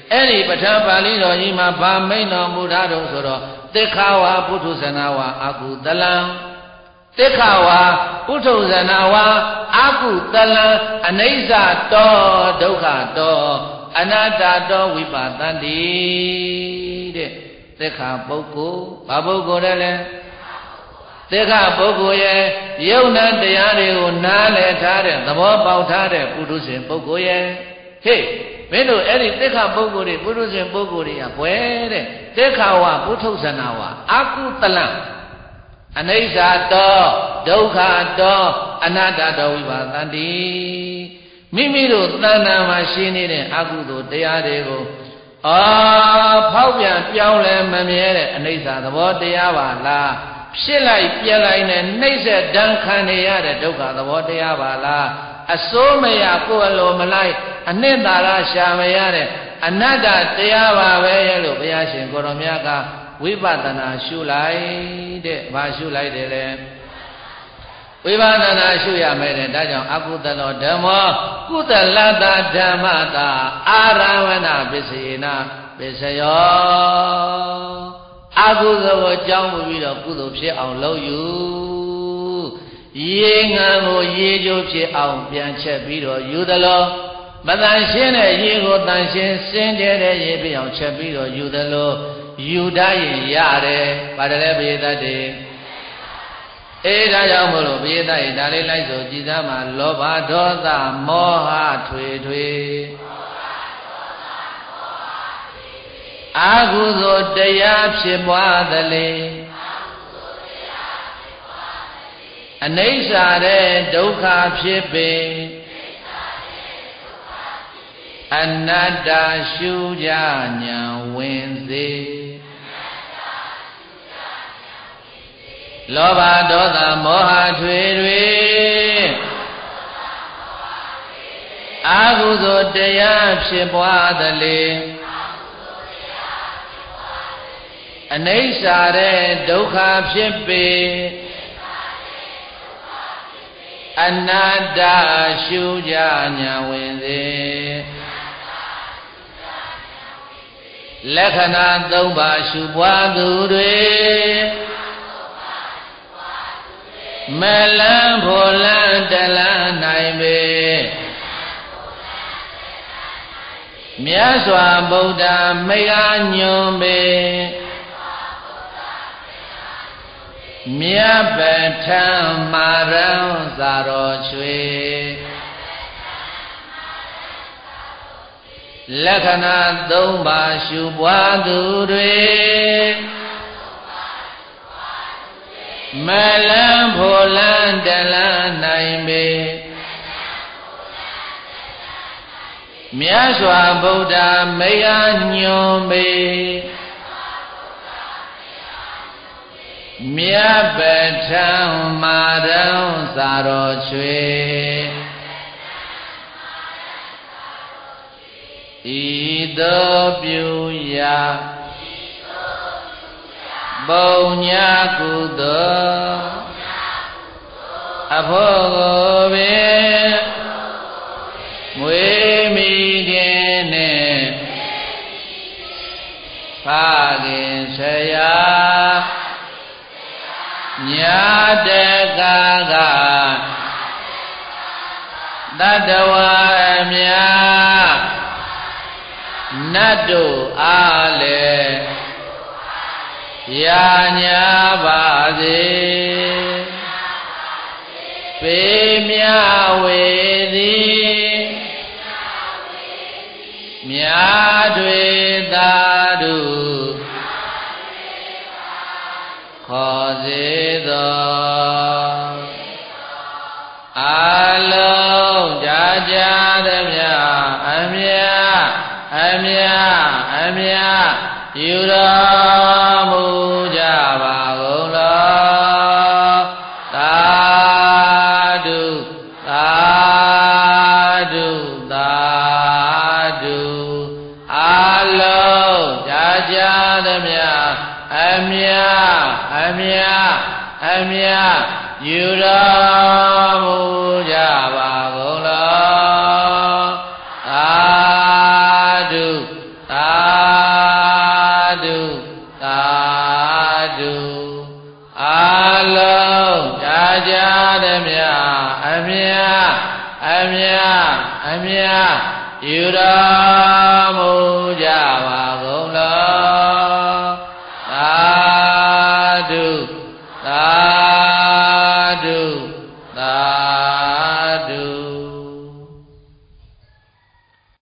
အဲ့ဒီပဋ္ဌာန်းပါဠိတော်ကြီးမှာဗာမိန်တော်မူထားတော့ဆိုတော့သက္ခဝါပုထုဇနာဝါအကုသလံသက္ခဝါပုထုဇနာဝါအကုသလံအနိစ္စတောဒုက္ခတောအနတ္တတောဝိပါဒန္တိတဲ့သက္ခပုဂ္ဂိုလ်ဘာပုဂ္ဂိုလ်လဲသက္ခပုဂ္ဂိုလ်ရဲ့ယုံနာတရားတွေကိုနားလည်ထားတဲ့သဘောပေါက်ထားတဲ့ပုထုဇဉ်ပုဂ္ဂိုလ်ရဲ့ဟေ့မင်းတို့အဲ့ဒီသက္ခပုဂ္ဂိုလ်တွေပုထုဇဉ်ပုဂ္ဂိုလ်တွေကဘွယ်တဲ့သက္ခဝါပုထုဇနာဝါအကုသလံအနိစ္စတောဒုက္ခတောအနတ္တတောဝိပါဒန္တိမိမိတို့တဏ္ဍာမှာရှိနေတဲ့အကုသိုလ်တရားတွေကိုအာဖောက်ပြန်ပြောင်းလဲမမြဲတဲ့အနိစ္စသဘောတရားပါလားဖြစ်လိုက်ပြက်လိုက်နဲ့နှိမ့်ဆက်ဒဏ်ခံနေရတဲ့ဒုက္ခသဘောတရားပါလားအစိုးမရကိုယ်အလိုမလိုက်အနှစ်သာရရှာမရတဲ့အနတ္တတရားပါပဲရဲ့လို့ဘုရားရှင်ကိုရောမြတ်ကဝိပဿနာရှုလိုက်တဲ့ဘာရှုလိုက်တယ်လဲဝိပဿနာရှုရမယ်တဲ့ဒါကြောင့်အကုသလောဓမ္မောကုသလတ္တဓမ္မတာအာရဝဏပစ္စယေနပစ္စယောအကုသိုလ်ကိုကြောင်းမှုပြီးတော့ကုသိုလ်ဖြစ်အောင်လုပ်ယူရေငံကိုရေကြိုးဖြစ်အောင်ပြန်ချက်ပြီးတော့ယူသလိုမတန်ရှင်းတဲ့ရေကိုတန်ရှင်းစင်ကြဲတဲ့ရေပြအောင်ချက်ပြီးတော့ယူသလိုယူတတ်ရင်ရတယ်ပါတယ်လေပိသတ်တွေအေးဒါကြောင့်မို့လို့ပိသတ်ရင်ဒါလေးလိုက်ဆိုကြည်သားမှာလောဘဒေါသမောဟထွေထွေအာဟုသောတရားဖြစ်ပွားသလေအနိစ္စတဲ့ဒုက္ခဖြစ်ပေအနတ္တရှုကြညာဝင်စေလောဘဒေါသမောဟထွေတွေအာဟုသောတရားဖြစ်ပွားသလေအနိစ္စတဲ့ဒုက္ခဖြစ်ပေအနတ္တရှုကြညာဝင်စေလက္ခဏာသုံးပါးရှုပွားသူတွေမလန်းဖို့လန်းတလန်းနိုင်ပေမြတ်စွာဘုရားမိဂါညွန်ပေမြတ်ပထမမာရံသာတော်ချွေလက္ခဏာသုံးပါးရှုပွားသူတွေမလန်းဖို့လန်းတလန်းနိုင်ပေမြတ်စွာဘုရားမိဂါညွန်ပေမြတ်ပထမမာရံသာတော်ချွေဤသို့ပြုရာဘုံညာကုသိုလ်အဖို့ကိုပင်မွေမိခင်နဲ့ဖခင်ဆရာညာတကကတတဝအမြနတ်တို့အားလည်းရာညာပါစေပေမြဝေသည်မြာတွေသာတုခေါ်စေသောအလုံးကြာကြာသမျှအမြအမြအမြယူတော်မူကြပါကုန်လောသာဓုသာဓုသာဓုအလုံးကြာကြာသမျှအမြအမြအမြယူတော်မူကြပါကုန်လောသာဓုသာธุသာ